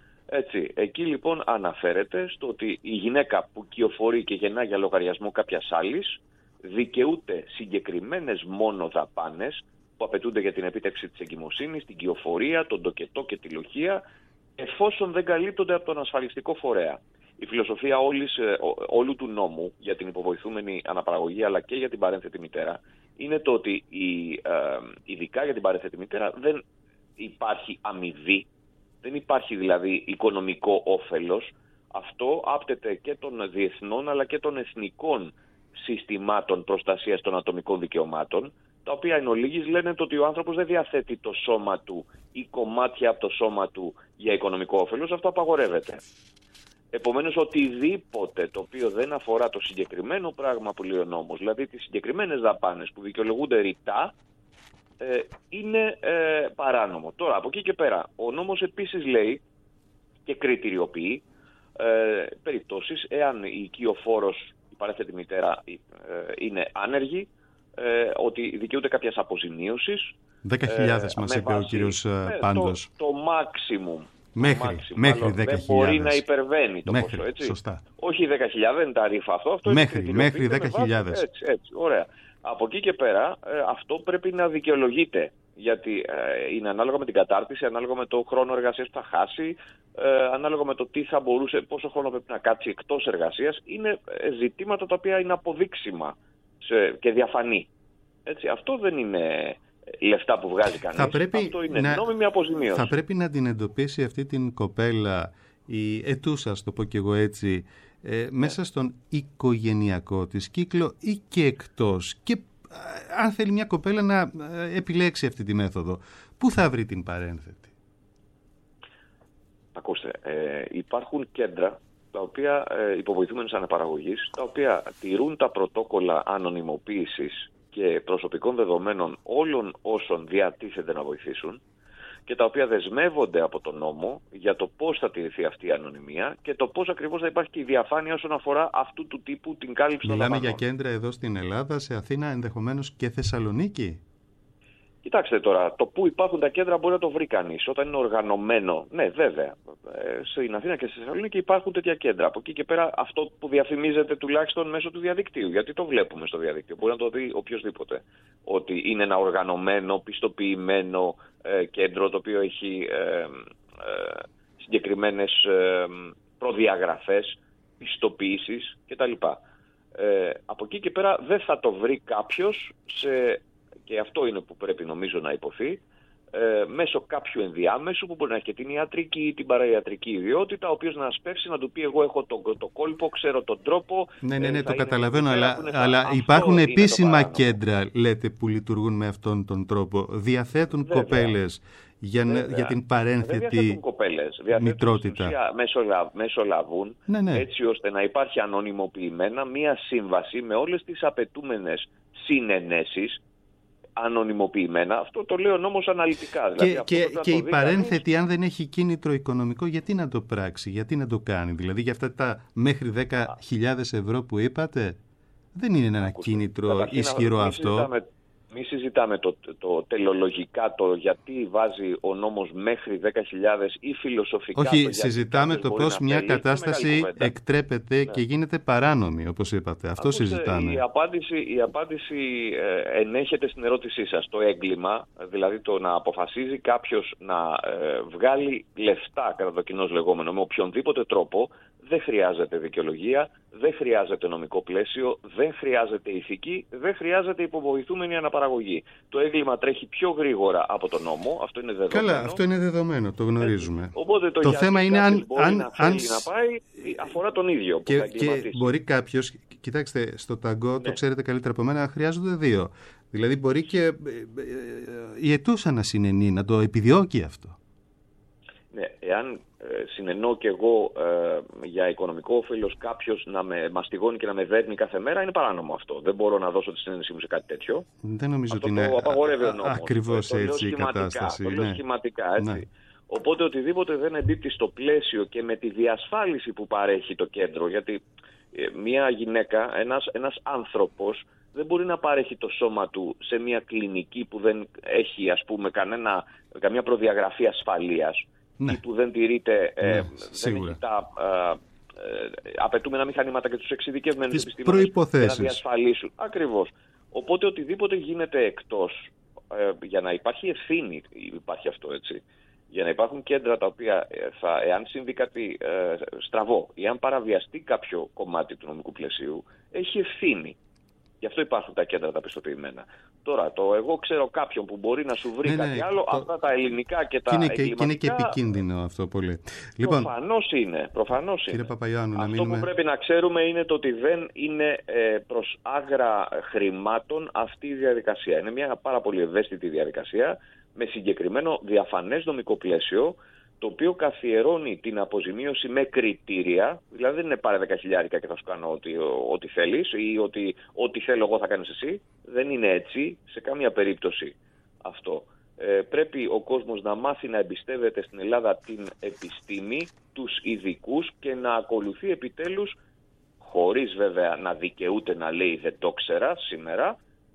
Έτσι, εκεί λοιπόν αναφέρεται στο ότι η γυναίκα που κυοφορεί και γεννά για λογαριασμό κάποιας άλλης δικαιούται συγκεκριμένες μόνο δαπάνες που απαιτούνται για την επίτευξη της εγκυμοσύνης, την κυοφορία, τον τοκετό και τη λοχεία, εφόσον δεν καλύπτονται από τον ασφαλιστικό φορέα. Η φιλοσοφία όλης, όλου του νόμου για την υποβοηθούμενη αναπαραγωγή αλλά και για την παρένθετη μητέρα είναι το ότι η, ε, ειδικά για την παρένθετη μητέρα δεν υπάρχει αμοιβή, δεν υπάρχει δηλαδή οικονομικό όφελος. Αυτό άπτεται και των διεθνών αλλά και των εθνικών συστημάτων προστασίας των ατομικών δικαιωμάτων, τα οποία εν ολίγης λένε το ότι ο άνθρωπος δεν διαθέτει το σώμα του ή κομμάτια από το σώμα του για οικονομικό όφελος. Αυτό απαγορεύεται. Επομένως, οτιδήποτε το οποίο δεν αφορά το συγκεκριμένο πράγμα που λέει ο νόμος, δηλαδή τις συγκεκριμένες δαπάνες που δικαιολογούνται ρητά, ε, είναι ε, παράνομο. Τώρα, από εκεί και πέρα, ο νόμος επίσης λέει και κριτηριοποιεί ε, περιπτώσεις εάν η οικειοφόρος, η παρένθετη μητέρα, ε, είναι άνεργη, ε, ότι δικαιούται κάποιας αποζημίωσης. δέκα χιλιάδες ε, μας είπε ο κύριος ε, Πάντος. Το, το maximum. Μέχρι, maximum, μέχρι δέκα χιλιάδες. Δεν μπορεί να υπερβαίνει το μέχρι, ποσό, έτσι. Σωστά. Όχι δέκα χιλιάδες, δεν είναι ταρήφα αυτό. αυτό μέχρι μέχρι δέκα χιλιάδες. Έτσι, έτσι, ωραία. Από εκεί και πέρα ε, αυτό πρέπει να δικαιολογείται. Γιατί ε, είναι ανάλογα με την κατάρτιση, ανάλογα με το χρόνο εργασίας που θα χάσει, ε, ανάλογα με το τι θα μπορούσε, πόσο χρόνο πρέπει να κάτσει εκτός εργασίας. Είναι ε, ζητήματα τα οποία είναι αποδείξιμα σε, και διαφανή. Έτσι, αυτό δεν είναι λεφτά που βγάζει κανείς. Θα πρέπει αυτό είναι να, νόμιμη αποζημίωση. Θα πρέπει να την εντοπίσει αυτή την κοπέλα, η ετούσα, το πω και εγώ έτσι, ε, μέσα στον οικογενειακό της κύκλο ή και εκτός. Και αν θέλει μια κοπέλα να επιλέξει αυτή τη μέθοδο, πού θα βρει την παρένθετη? Ακούστε, ε, υπάρχουν κέντρα τα οποία ε, υποβοηθούμενης αναπαραγωγής, τα οποία τηρούν τα πρωτόκολλα ανωνυμοποίησης και προσωπικών δεδομένων όλων όσων διατίθενται να βοηθήσουν και τα οποία δεσμεύονται από τον νόμο για το πώς θα τηρηθεί αυτή η ανωνυμία και το πώς ακριβώς θα υπάρχει και η διαφάνεια όσον αφορά αυτού του τύπου την κάλυψη των δαπανών. Μιλάμε για κέντρα εδώ στην Ελλάδα, σε Αθήνα, ενδεχομένως και Θεσσαλονίκη. Κοιτάξτε τώρα, το που υπάρχουν τα κέντρα μπορεί να το βρει κανείς. Όταν είναι οργανωμένο, ναι, βέβαια. Ε, στην Αθήνα και στη Θεσσαλονίκη υπάρχουν τέτοια κέντρα. Από εκεί και πέρα, αυτό που διαφημίζεται τουλάχιστον μέσω του διαδικτύου. Γιατί το βλέπουμε στο διαδίκτυο. Μπορεί να το δει οποιοδήποτε. Ότι είναι ένα οργανωμένο, πιστοποιημένο ε, κέντρο το οποίο έχει ε, ε, συγκεκριμένες ε, προδιαγραφές, πιστοποίησεις κτλ. Ε, από εκεί και πέρα δεν θα το βρει κάποιος, σε, και αυτό είναι που πρέπει νομίζω να υποθεί, ε, μέσω κάποιου ενδιάμεσου που μπορεί να έχει και την ιατρική ή την παραϊατρική ιδιότητα, ο οποίος να σπεύσει να του πει εγώ έχω το, το κόλπο, ξέρω τον τρόπο. Ναι, ναι, ναι, ε, το καταλαβαίνω, αλλά, θα... αλλά υπάρχουν επίσημα κέντρα, λέτε, που λειτουργούν με αυτόν τον τρόπο. Διαθέτουν Βέβαια. κοπέλες για, για την παρένθετη μητρότητα. Μεσολα, μεσολαβούν ναι, ναι. έτσι ώστε να υπάρχει ανωνυμοποιημένα μία σύμβαση με όλες τις απαιτούμενες συνενέσεις, ανωνυμοποιημένα. Αυτό το λέω όμως αναλυτικά. Και, δηλαδή, και, αυτό και η παρένθετη, κανείς... αν δεν έχει κίνητρο οικονομικό, γιατί να το πράξει, γιατί να το κάνει? Δηλαδή για αυτά τα μέχρι δέκα χιλιάδες ευρώ που είπατε, δεν είναι ένα Ακούστε, κίνητρο ισχυρό να, αυτό. Συζητάμε, μη συζητάμε το, το, το τελολογικά, το γιατί βάζει ο νόμος μέχρι δέκα χιλιάδες ή φιλοσοφικά. Όχι, το συζητάμε το πώς μια κατάσταση εκτρέπεται ναι. και γίνεται παράνομη, όπως είπατε. Αυτό Ακούστε, συζητάμε. Η απάντηση, η απάντηση ε, ενέχεται στην ερώτησή σας. Το έγκλημα, δηλαδή το να αποφασίζει κάποιος να ε, βγάλει λεφτά, κατά το κοινώς λεγόμενο, με οποιονδήποτε τρόπο, δεν χρειάζεται δικαιολογία, δεν χρειάζεται νομικό πλαίσιο, δεν χρειάζεται ηθική, δεν χρειάζεται υποβοηθούμενη αναπαραγωγή. Το έγκλημα τρέχει πιο γρήγορα από τον νόμο, αυτό είναι δεδομένο. Καλά, αυτό είναι δεδομένο, το γνωρίζουμε. Έτσι. Οπότε το, το θέμα είναι αν, μπορεί αν, να θέλει αν... να πάει, αφορά τον ίδιο. Και, που θα και μπορεί κάποιος, κοιτάξτε, στο ταγκό, ναι. το ξέρετε καλύτερα από μένα, χρειάζονται δύο. Δηλαδή μπορεί και η αιτούσα να συνενεί, να το επιδιώκει αυτό. Ναι, εάν ε, συνενώ και εγώ ε, για οικονομικό όφελος κάποιος να με μαστιγώνει και να με δέρνει κάθε μέρα, είναι παράνομο αυτό. Δεν μπορώ να δώσω τη συνένεσή μου σε κάτι τέτοιο. Δεν νομίζω αυτό ότι το είναι απαγορεύει ο νόμος. ακριβώς έτσι η κατάσταση. Το λέω ναι. σχηματικά, έτσι. Ναι. Οπότε οτιδήποτε δεν εμπίπτει στο πλαίσιο και με τη διασφάλιση που παρέχει το κέντρο, γιατί ε, μια γυναίκα, ένας, ένας άνθρωπος, δεν μπορεί να παρέχει το σώμα του σε μια κλινική που δεν έχει, ας πούμε, κανένα, καμία προδιαγραφή ασφαλείας. Ναι. Ή που δεν τηρείται, ναι, ε, δεν έχει τα ε, ε, απαιτούμενα μηχανήματα και τους εξειδικευμένους επιστήμονες για να διασφαλίσουν. Ακριβώς. Οπότε οτιδήποτε γίνεται εκτός, ε, για να υπάρχει ευθύνη, υπάρχει αυτό έτσι, για να υπάρχουν κέντρα τα οποία θα, εάν συμβεί κάτι ε, στραβό ή αν παραβιαστεί κάποιο κομμάτι του νομικού πλαισίου, έχει ευθύνη. Γι' αυτό υπάρχουν τα κέντρα τα πιστοποιημένα. Τώρα, το εγώ ξέρω κάποιον που μπορεί να σου βρει ναι, κάτι ναι, άλλο, το... αυτά τα ελληνικά και τα εγκληματικά... Και είναι και επικίνδυνο αυτό πολύ. Λοιπόν, προφανώς είναι. Προφανώς κύριε είναι. Παπαϊωάννου, να αυτό μείνουμε... που πρέπει να ξέρουμε είναι το ότι δεν είναι ε, προς άγρα χρημάτων αυτή η διαδικασία. Είναι μια πάρα πολύ ευαίσθητη διαδικασία με συγκεκριμένο διαφανές νομικό πλαίσιο, το οποίο καθιερώνει την αποζημίωση με κριτήρια, δηλαδή δεν είναι πάρε δέκα χιλιάρικα και θα σου κάνω ό,τι, ό,τι θέλεις ή ότι ό,τι θέλω εγώ θα κάνεις εσύ. Δεν είναι έτσι σε καμία περίπτωση αυτό. Ε, πρέπει ο κόσμος να μάθει να εμπιστεύεται στην Ελλάδα την επιστήμη, τους ειδικούς και να ακολουθεί επιτέλους, χωρίς βέβαια να δικαιούται να λέει δεν το ξέρα σήμερα,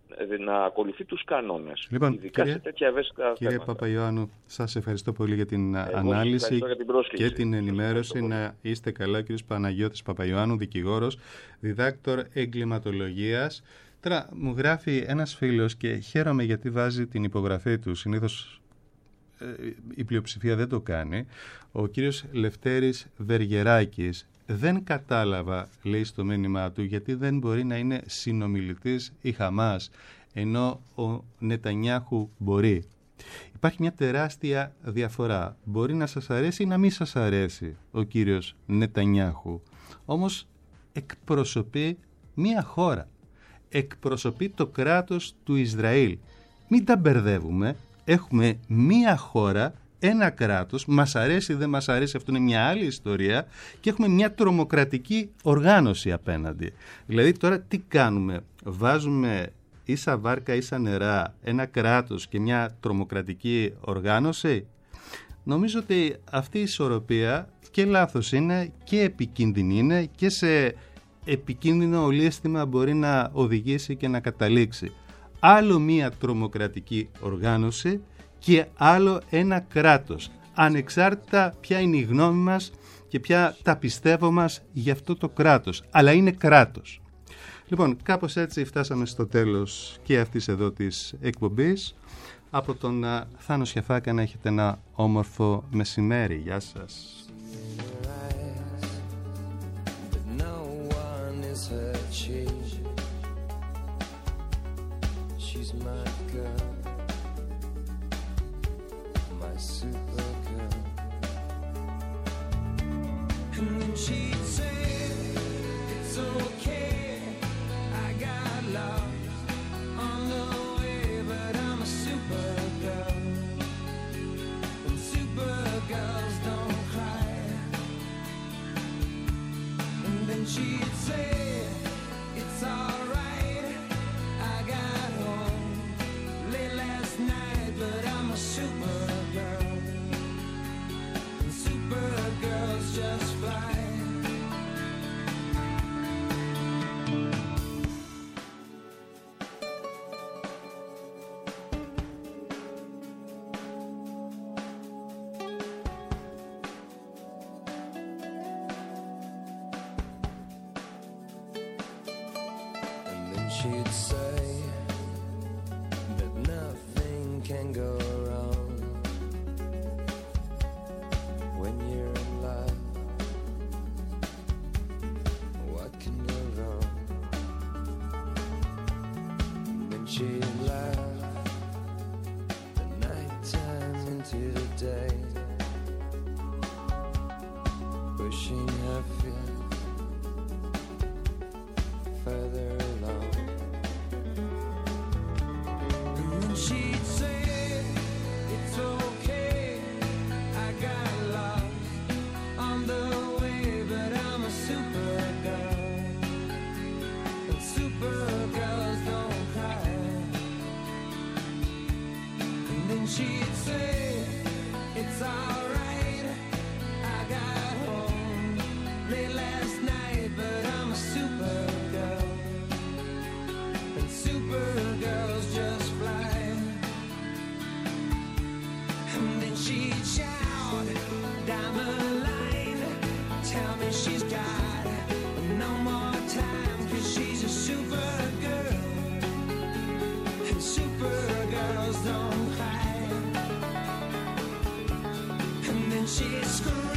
να ακολουθεί τους κανόνες. Λοιπόν, ειδικά κύριε, σε τέτοια ευαίσθητα κύριε θέματα. Παπαϊωάννου, σας ευχαριστώ πολύ για την Εγώ ανάλυση για την και την ενημέρωση. Να είστε καλά, κύριος Παναγιώτης Παπαϊωάννου, δικηγόρος, διδάκτορ εγκληματολογίας. Τώρα μου γράφει ένας φίλος και χαίρομαι γιατί βάζει την υπογραφή του. Συνήθως ε, η πλειοψηφία δεν το κάνει. Ο κύριος Λευτέρης Βεργεράκης. Δεν κατάλαβα, λέει στο μήνυμά του, γιατί δεν μπορεί να είναι συνομιλητής η Χαμάς, ενώ ο Νετανιάχου μπορεί. Υπάρχει μια τεράστια διαφορά. Μπορεί να σας αρέσει ή να μην σας αρέσει ο κύριος Νετανιάχου. Όμως εκπροσωπεί μια χώρα. Εκπροσωπεί το κράτος του Ισραήλ. Μην τα μπερδεύουμε. Έχουμε μια χώρα, ένα κράτος, μας αρέσει ή δεν μας αρέσει, αυτό είναι μια άλλη ιστορία, και έχουμε μια τρομοκρατική οργάνωση απέναντι. Δηλαδή τώρα τι κάνουμε? Βάζουμε ίσα βάρκα ίσα νερά ένα κράτος και μια τρομοκρατική οργάνωση? Νομίζω ότι αυτή η ισορροπία και λάθος είναι και επικίνδυνη είναι και σε επικίνδυνο ολίσθημα μπορεί να οδηγήσει και να καταλήξει. Άλλο μια τρομοκρατική οργάνωση και άλλο ένα κράτος, ανεξάρτητα ποια είναι η γνώμη μας και ποια τα πιστεύω μας για αυτό το κράτος, αλλά είναι κράτος. Λοιπόν, κάπως έτσι φτάσαμε στο τέλος και αυτής εδώ της εκπομπής. Από τον Θάνο Σιαφάκα να έχετε ένα όμορφο μεσημέρι. Γεια σας. But no one is her chief. girl, my super girl. And then she'd say, it's okay, I got lost on the way, but I'm a super girl, and super girls don't cry. And then she'd say, it's alright, I got home late last night, but I'm a super girl, and super girls just fly. She'd say that nothing can go wrong when you're in love. What can go wrong? And then she'd laugh the night time into the day, pushing her feet further along. She'd say, it's okay, I got lost on the way, but I'm a super girl, and super girls don't cry. And then she'd say, it's alright, I got home late last night, but I'm a super girl, and super girls just fly. She'd shout down the line, tell me she's got no more time, 'cause she's a super girl, and super girls don't cry. And then she'd scream,